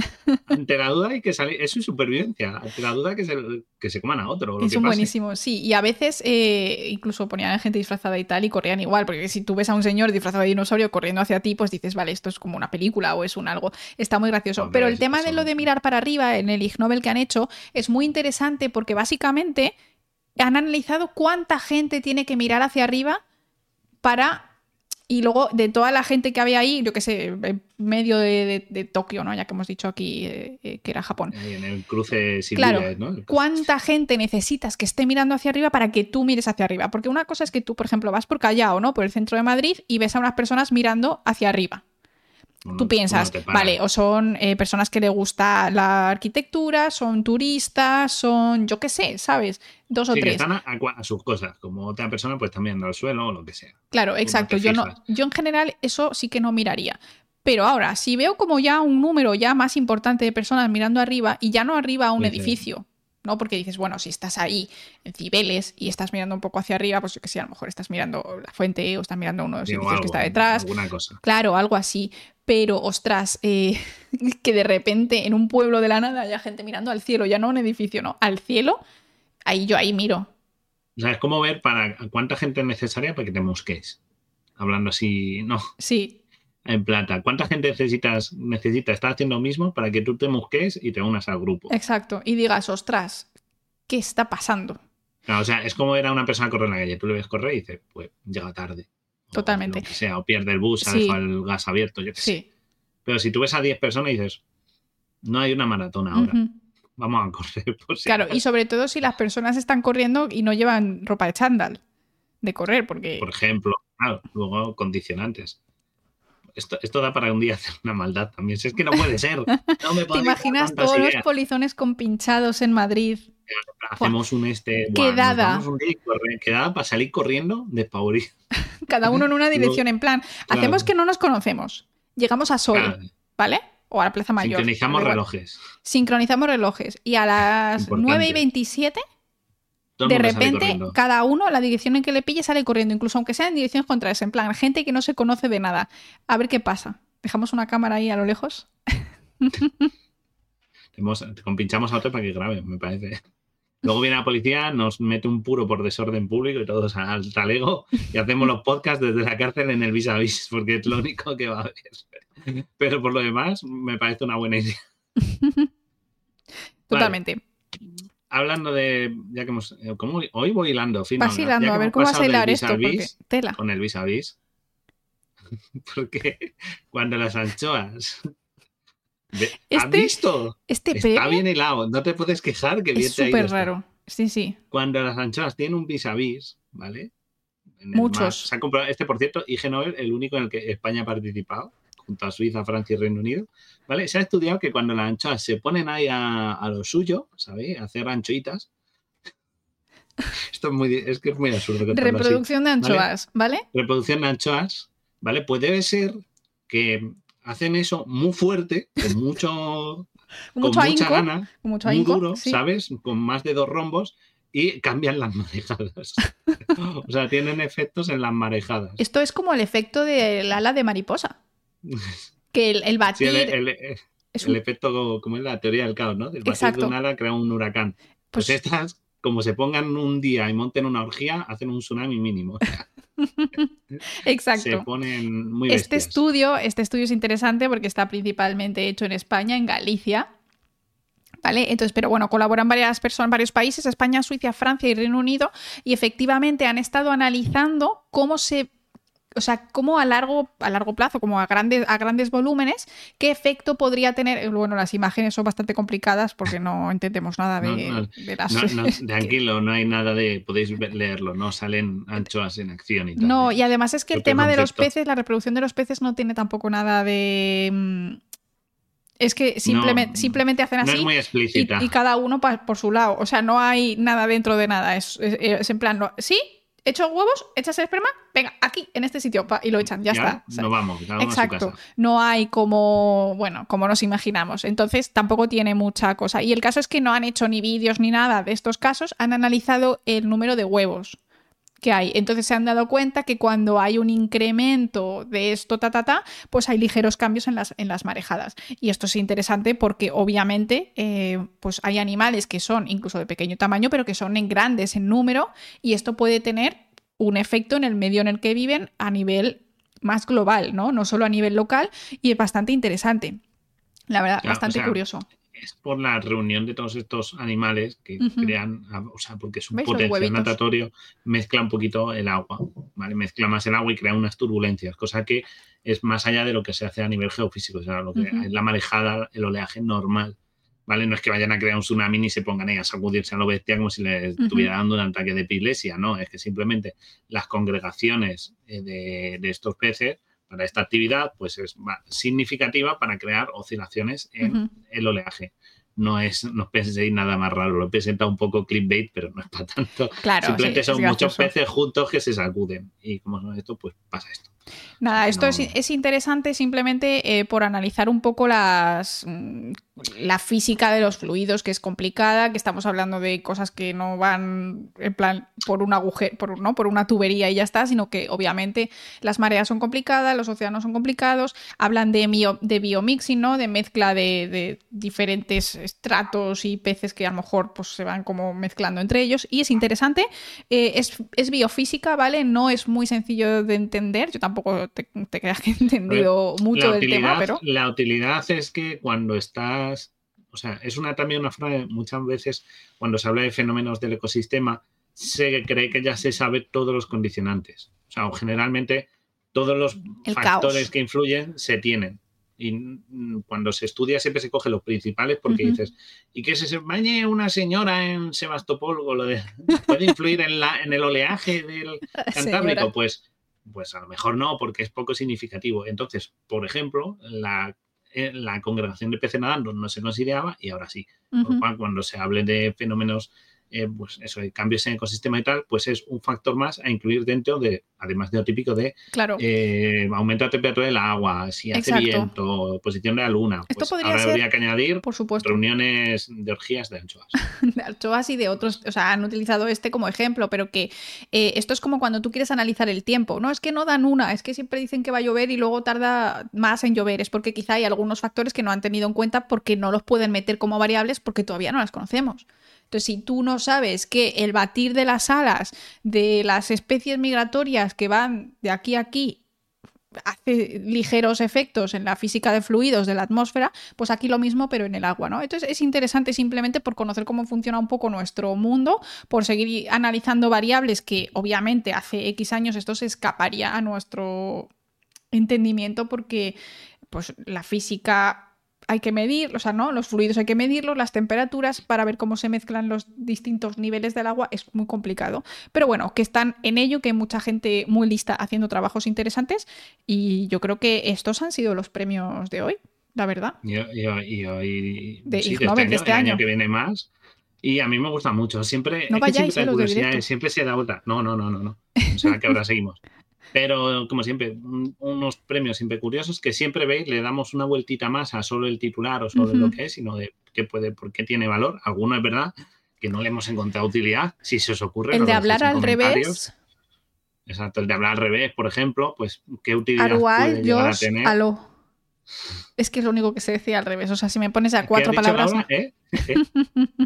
Ante la duda hay que salir, es su supervivencia. Ante la duda que se coman a otro o lo que Son pase. buenísimos, sí. Y a veces incluso ponían gente disfrazada y tal y corrían igual, porque si tú ves a un señor disfrazado de dinosaurio corriendo hacia ti, pues dices, vale, esto es como una película o es un algo. Está muy gracioso. Pero Hombre, el tema de lo eso. de mirar para arriba en el Ig Nobel que han hecho es muy interesante porque básicamente han analizado cuánta gente tiene que mirar hacia arriba para... Y luego, de toda la gente que había ahí, yo qué sé, en medio de Tokio, ¿no? Ya que hemos dicho aquí que era Japón. En el cruce sin Claro, vías, ¿no? ¿cuánta gente necesitas que esté mirando hacia arriba para que tú mires hacia arriba? Porque una cosa es que tú, por ejemplo, vas por Callao, ¿no? Por el centro de Madrid y ves a unas personas mirando hacia arriba. Tú Tú no piensas, te vale, paras. o son personas que le gusta la arquitectura, son turistas, son, yo qué sé, ¿sabes? Dos o Sí, que tres. están a sus cosas. Como otra persona, pues están mirando al suelo o lo que sea. Claro, Tú no exacto. te Yo no, fijas. yo en general eso sí que no miraría. Pero ahora, si veo como ya un número ya más importante de personas mirando arriba y ya no arriba a un Dice, edificio, ¿no? Porque dices, bueno, si estás ahí en Cibeles y estás mirando un poco hacia arriba, pues yo que sé, a lo mejor estás mirando la fuente o estás mirando uno de los digo edificios que está algo, detrás. alguna cosa. Claro, algo así. Pero, ostras, que de repente en un pueblo de la nada haya gente mirando al cielo, ya no a un edificio, no, al cielo, ahí yo ahí miro. O sea, es como ver para cuánta gente es necesaria para que te mosques. Hablando así, no, Sí, en plata. ¿Cuánta gente necesita estar haciendo lo mismo para que tú te mosques y te unas al grupo? exacto. Y digas, ostras, ¿qué está pasando? Claro, o sea, es como ver a una persona correr en la calle. Tú le ves correr y dices, pues llega tarde. O lo Totalmente. que sea, o pierde el bus, ha dejado Sí, el gas abierto, yo qué sé. sí. Pero si tú ves a 10 personas y dices, no hay una maratón ahora, Ujú. vamos a correr por si Claro, y acaso. sobre todo si las personas están corriendo y no llevan ropa de chándal de correr, porque Por ejemplo, claro, luego condicionantes. Esto da para un día hacer una maldad también. Si es que no puede ser. No me ¿te podéis dar imaginas tantas todos los ideas. polizones con pinchados en Madrid? ¡Buah! Hacemos buah, nos vamos Quedada, un día y quedada para salir corriendo despavorido. cada uno en una Luego, dirección, en plan, claro, hacemos que no nos conocemos, llegamos a Sol, claro, ¿vale? O a la Plaza Mayor, me da sincronizamos igual. relojes. Sincronizamos relojes y a las 9:27 Todo el de mundo sale repente, corriendo. cada uno, la dirección en que le pille, sale corriendo, incluso aunque sea en direcciones contrarias, en plan, gente que no se conoce de nada. A ver qué pasa. Dejamos una cámara ahí a lo lejos. Compinchamos a otro para que grabe, me parece. Luego viene la policía, nos mete un puro por desorden público y todos al talego y hacemos los podcasts desde la cárcel en el vis a vis, porque es lo único que va a haber. Pero por lo demás, me parece una buena idea. Vale, Totalmente. hablando de, ya que hemos, como hoy voy hilando, fino, Vas ya hilando, a que ver hemos cómo vas a pasado del hilar vis a esto, porque vis, tela. con el vis a vis, porque cuando las anchoas, ¿has Este, visto? este Está premio bien hilado, no te puedes quejar que bien es te ha ido súper esta. raro. Sí, sí. Cuando las anchoas tienen un vis a vis, ¿vale? En el mar, Muchos. se ha comprado, por cierto, IG Nobel, el único en el que España ha participado, junto a Suiza, Francia y Reino Unido, ¿vale? Se ha estudiado que cuando las anchoas se ponen ahí a lo suyo, ¿sabéis? A hacer anchoitas. Esto es que es muy absurdo contarlo así, Reproducción de ¿vale? anchoas, ¿vale? Reproducción de anchoas, ¿vale? Pues debe ser que hacen eso muy fuerte, con Mucho mucha ahínco. gana, Mucho muy ahínco, duro, sí. ¿sabes? Con más de 2 rombos y cambian las marejadas. O sea, tienen efectos en las marejadas. Esto es como el efecto del ala de mariposa. Que el Sí, batir es el un... efecto, como es la teoría del caos, ¿no? El batir de un Exacto. ala crea un huracán. Pues Pues estas como se pongan un día y monten una orgía, hacen un tsunami mínimo. Exacto. Se ponen muy Este bestias. estudio es interesante porque está principalmente hecho en España, en Galicia. ¿Vale? Entonces, pero bueno, colaboran varias personas, varios países, España, Suiza, Francia y Reino Unido, y efectivamente han estado analizando cómo cómo a largo plazo, como a grandes volúmenes, qué efecto podría tener. Bueno, las imágenes son bastante complicadas porque no entendemos nada No, de las. tranquilo, no hay nada de. Podéis leerlo, no salen anchoas en acción y tal. No, y además es que el Propio tema de los concepto. peces, la reproducción de los peces no tiene tampoco nada de. Es que No, simplemente hacen no es así muy y explícita. cada uno por su lado. O sea, no hay nada dentro de nada. Es en plan, ¿sí? ¿Echo huevos? ¿Echas el esperma? Venga, aquí, en este sitio. Y lo echan, ya Ya está. O sea, no vamos, cada uno a su exacto. casa. No hay como, bueno, como nos imaginamos. Entonces tampoco tiene mucha cosa. Y el caso es que no han hecho ni vídeos ni nada de estos casos. Han analizado el número de huevos que hay. Entonces se han dado cuenta que cuando hay un incremento de esto, pues hay ligeros cambios en las marejadas. Y esto es interesante porque obviamente pues hay animales que son incluso de pequeño tamaño, pero que son grandes en número, y esto puede tener un efecto en el medio en el que viven a nivel más global, ¿no? No solo a nivel local, y es bastante interesante. La verdad, Claro, o bastante sea, curioso. es por la reunión de todos estos animales que Ujú. crean, o sea, porque su ¿Veis los potencial huevitos? natatorio mezcla un poquito el agua, ¿vale? Mezcla más el agua y crea unas turbulencias, cosa que es más allá de lo que se hace a nivel geofísico, o sea, lo que Ujú. es la marejada, el oleaje normal, ¿vale? No es que vayan a crear un tsunami ni se pongan ahí a sacudirse a lo bestia como si les Ujú. estuviera dando un ataque de epilepsia, no, es que simplemente las congregaciones de estos peces para esta actividad pues es significativa para crear oscilaciones en Ujú. el oleaje. No penséis nada más raro, lo he presentado un poco clickbait, pero no es para tanto. Claro, sí, Simplemente es son muchos gracioso. peces juntos que se sacuden y como son esto, pues pasa esto. O sea Nada, que esto no. es interesante simplemente por analizar un poco la física de los fluidos, que es complicada, que estamos hablando de cosas que no van en plan por un agujero, ¿no? Por una tubería y ya está, sino que obviamente las mareas son complicadas, los océanos son complicados, hablan de biomixing, ¿no? De mezcla de diferentes estratos y peces que a lo mejor pues, se van como mezclando entre ellos, y es interesante, es biofísica, ¿vale? No es muy sencillo de entender, yo tampoco te creas que he A ver, entendido mucho del tema, pero. la utilidad es que cuando estás, o sea, es también una frase, muchas veces cuando se habla de fenómenos del ecosistema, se cree que ya se sabe todos los condicionantes. O sea, o generalmente todos los El factores caos. que influyen se tienen. Y cuando se estudia siempre se coge los principales porque Ujú. dices, ¿y que se bañe una señora en Sebastopol o lo de, puede influir en el oleaje del Señora. Cantábrico? Pues a lo mejor no, porque es poco significativo. Entonces, por ejemplo, la congregación de peces nadando no se consideraba y ahora sí. Por lo Ujú. cual, cuando se hable de fenómenos, pues eso, de cambios en el ecosistema y tal, pues es un factor más a incluir dentro de, además de lo típico de Claro, aumento de temperatura del agua, si hace exacto. viento, posición de la luna, Esto pues podría ahora habría ser, que añadir por supuesto, reuniones de orgías de anchoas. de anchoas y de otros, o sea, han utilizado este como ejemplo, pero que esto es como cuando tú quieres analizar el tiempo, ¿no? Es que no dan una, es que siempre dicen que va a llover y luego tarda más en llover, es porque quizá hay algunos factores que no han tenido en cuenta porque no los pueden meter como variables porque todavía no las conocemos. Entonces, si tú no sabes que el batir de las alas de las especies migratorias que van de aquí a aquí hace ligeros efectos en la física de fluidos de la atmósfera, pues aquí lo mismo, pero en el agua, ¿no? Entonces es interesante simplemente por conocer cómo funciona un poco nuestro mundo, por seguir analizando variables que obviamente hace X años esto se escaparía a nuestro entendimiento porque pues la física hay que medir, o sea, ¿no? Los fluidos hay que medirlos, las temperaturas para ver cómo se mezclan los distintos niveles del agua es muy complicado. Pero bueno, que están en ello, que hay mucha gente muy lista haciendo trabajos interesantes, y yo creo que estos han sido los premios de hoy, la verdad, Y hoy, de sí, Ig de este Nobel de año, este el año año. que viene más. Y a mí me gusta mucho. Siempre, No es que siempre vayáis, trae los de curiosidades, directo. siempre se da vuelta. No, no, no, no, no. O sea que ahora seguimos. Pero, como siempre, unos premios siempre curiosos que siempre veis, le damos una vueltita más a solo el titular o solo lo Ujú. que es, sino de qué puede, por qué tiene valor. Alguno es verdad que no le hemos encontrado utilidad. Si se os ocurre, El nos de lo hablar dejéis en al comentarios. revés, Exacto, el de hablar al revés, por ejemplo, pues qué utilidad Arual, puede llegar a Josh, tener. Aló. Es que es lo único que se decía al revés. O sea, si me pones a ¿Qué has cuatro dicho palabras, ahora? no. ¿Eh?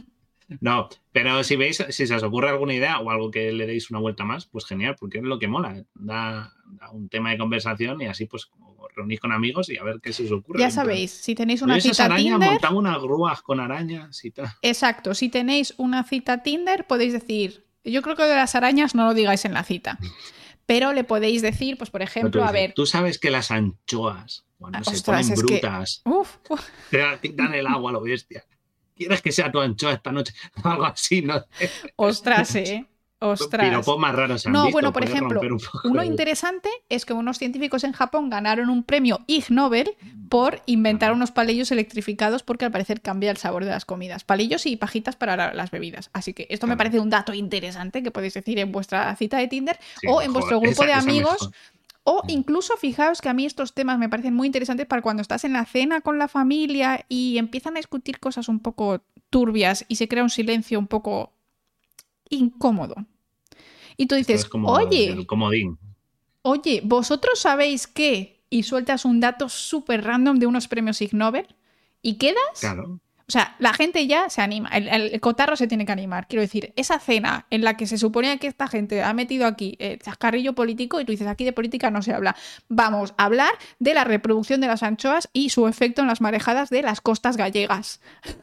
No, pero si veis, si se os ocurre alguna idea o algo que le deis una vuelta más, pues genial, porque es lo que mola. Da un tema de conversación y así pues os reunís con amigos y a ver qué se os ocurre. Ya En plan, sabéis, si tenéis "Oye, una esas cita arañas, Tinder, montaba unas grúas con arañas y tal". exacto, si tenéis una cita Tinder, podéis decir, yo creo que de las arañas no lo digáis en la cita, pero le podéis decir, pues por Pero ejemplo, a ver, tú sabes que las anchoas, cuando se ostras, ponen es que, brutas, uf, te dan el agua a lo bestia. ¿Quieres que sea tu anchoa esta noche? Algo así, ¿no? ostras, ostras. Piropos más raros se han No, bueno, visto. por Puedes romper ejemplo, un poco uno el... interesante es que unos científicos en Japón ganaron un premio Ig Nobel por inventar unos palillos electrificados porque al parecer cambia el sabor de las comidas. Palillos y pajitas para las bebidas. Así que esto me Claro. parece un dato interesante que podéis decir en vuestra cita de Tinder Sí, o en mejor. vuestro grupo de Esa amigos. mejor. O incluso fijaos que a mí estos temas me parecen muy interesantes para cuando estás en la cena con la familia y empiezan a discutir cosas un poco turbias y se crea un silencio un poco incómodo. Y tú Esto dices, es como el oye, comodín. ¿vosotros sabéis qué? Y sueltas un dato súper random de unos premios Ig Nobel y quedas. Claro. O sea, la gente ya se anima, el cotarro se tiene que animar. Quiero decir, esa cena en la que se suponía que esta gente ha metido aquí chascarrillo político y tú dices, aquí de política no se habla. Vamos a hablar de la reproducción de las anchoas y su efecto en las marejadas de las costas gallegas.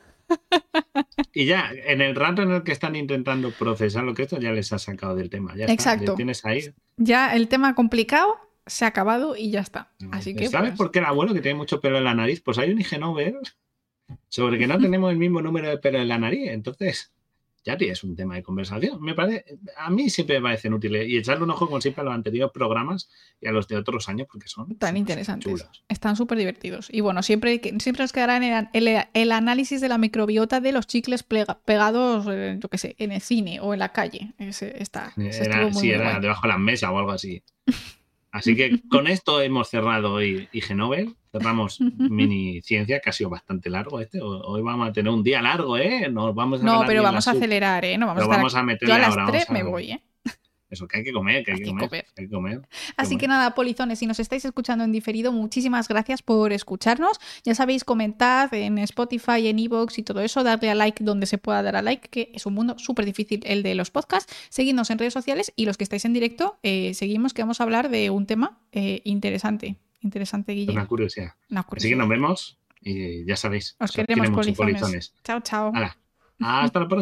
Y ya, en el rato en el que están intentando procesar lo que esto, ya les ha sacado del tema. Ya está, Exacto. le tienes ahí. Ya el tema complicado se ha acabado y ya está. Así que, ¿Sabes pues, por qué el abuelo que tiene mucho pelo en la nariz? Pues hay un Ig Nobel sobre que no tenemos el mismo número de pelo en la nariz. Entonces, ya tienes un tema de conversación. Me parece, a mí siempre me parecen útiles. Y echarle un ojo con siempre a los anteriores programas y a los de otros años porque son tan interesantes. chulos. Están súper divertidos. Y bueno, siempre nos quedará en el análisis de la microbiota de los chicles pegados, yo qué sé, en el cine o en la calle. Era debajo de la mesa o algo así. Así que con esto hemos cerrado hoy Ig Nobel. Cerramos mini ciencia, que ha sido bastante largo este. Hoy vamos a tener un día largo, ¿eh? No, pero vamos a acelerar, ¿eh? No vamos a meterle Yo a las ahora, 3 me voy, ¿eh? Eso, que hay que comer, hay que comer. Así que nada, polizones, si nos estáis escuchando en diferido, muchísimas gracias por escucharnos. Ya sabéis, comentad en Spotify, en iVoox y todo eso, darle a like donde se pueda dar a like, que es un mundo súper difícil el de los podcasts. Seguidnos en redes sociales y los que estáis en directo, seguimos que vamos a hablar de un tema interesante. Interesante, Guille. Una curiosidad. Así que nos vemos y ya sabéis. Os queremos, polizones. Chao, chao. Hala. Hasta la próxima.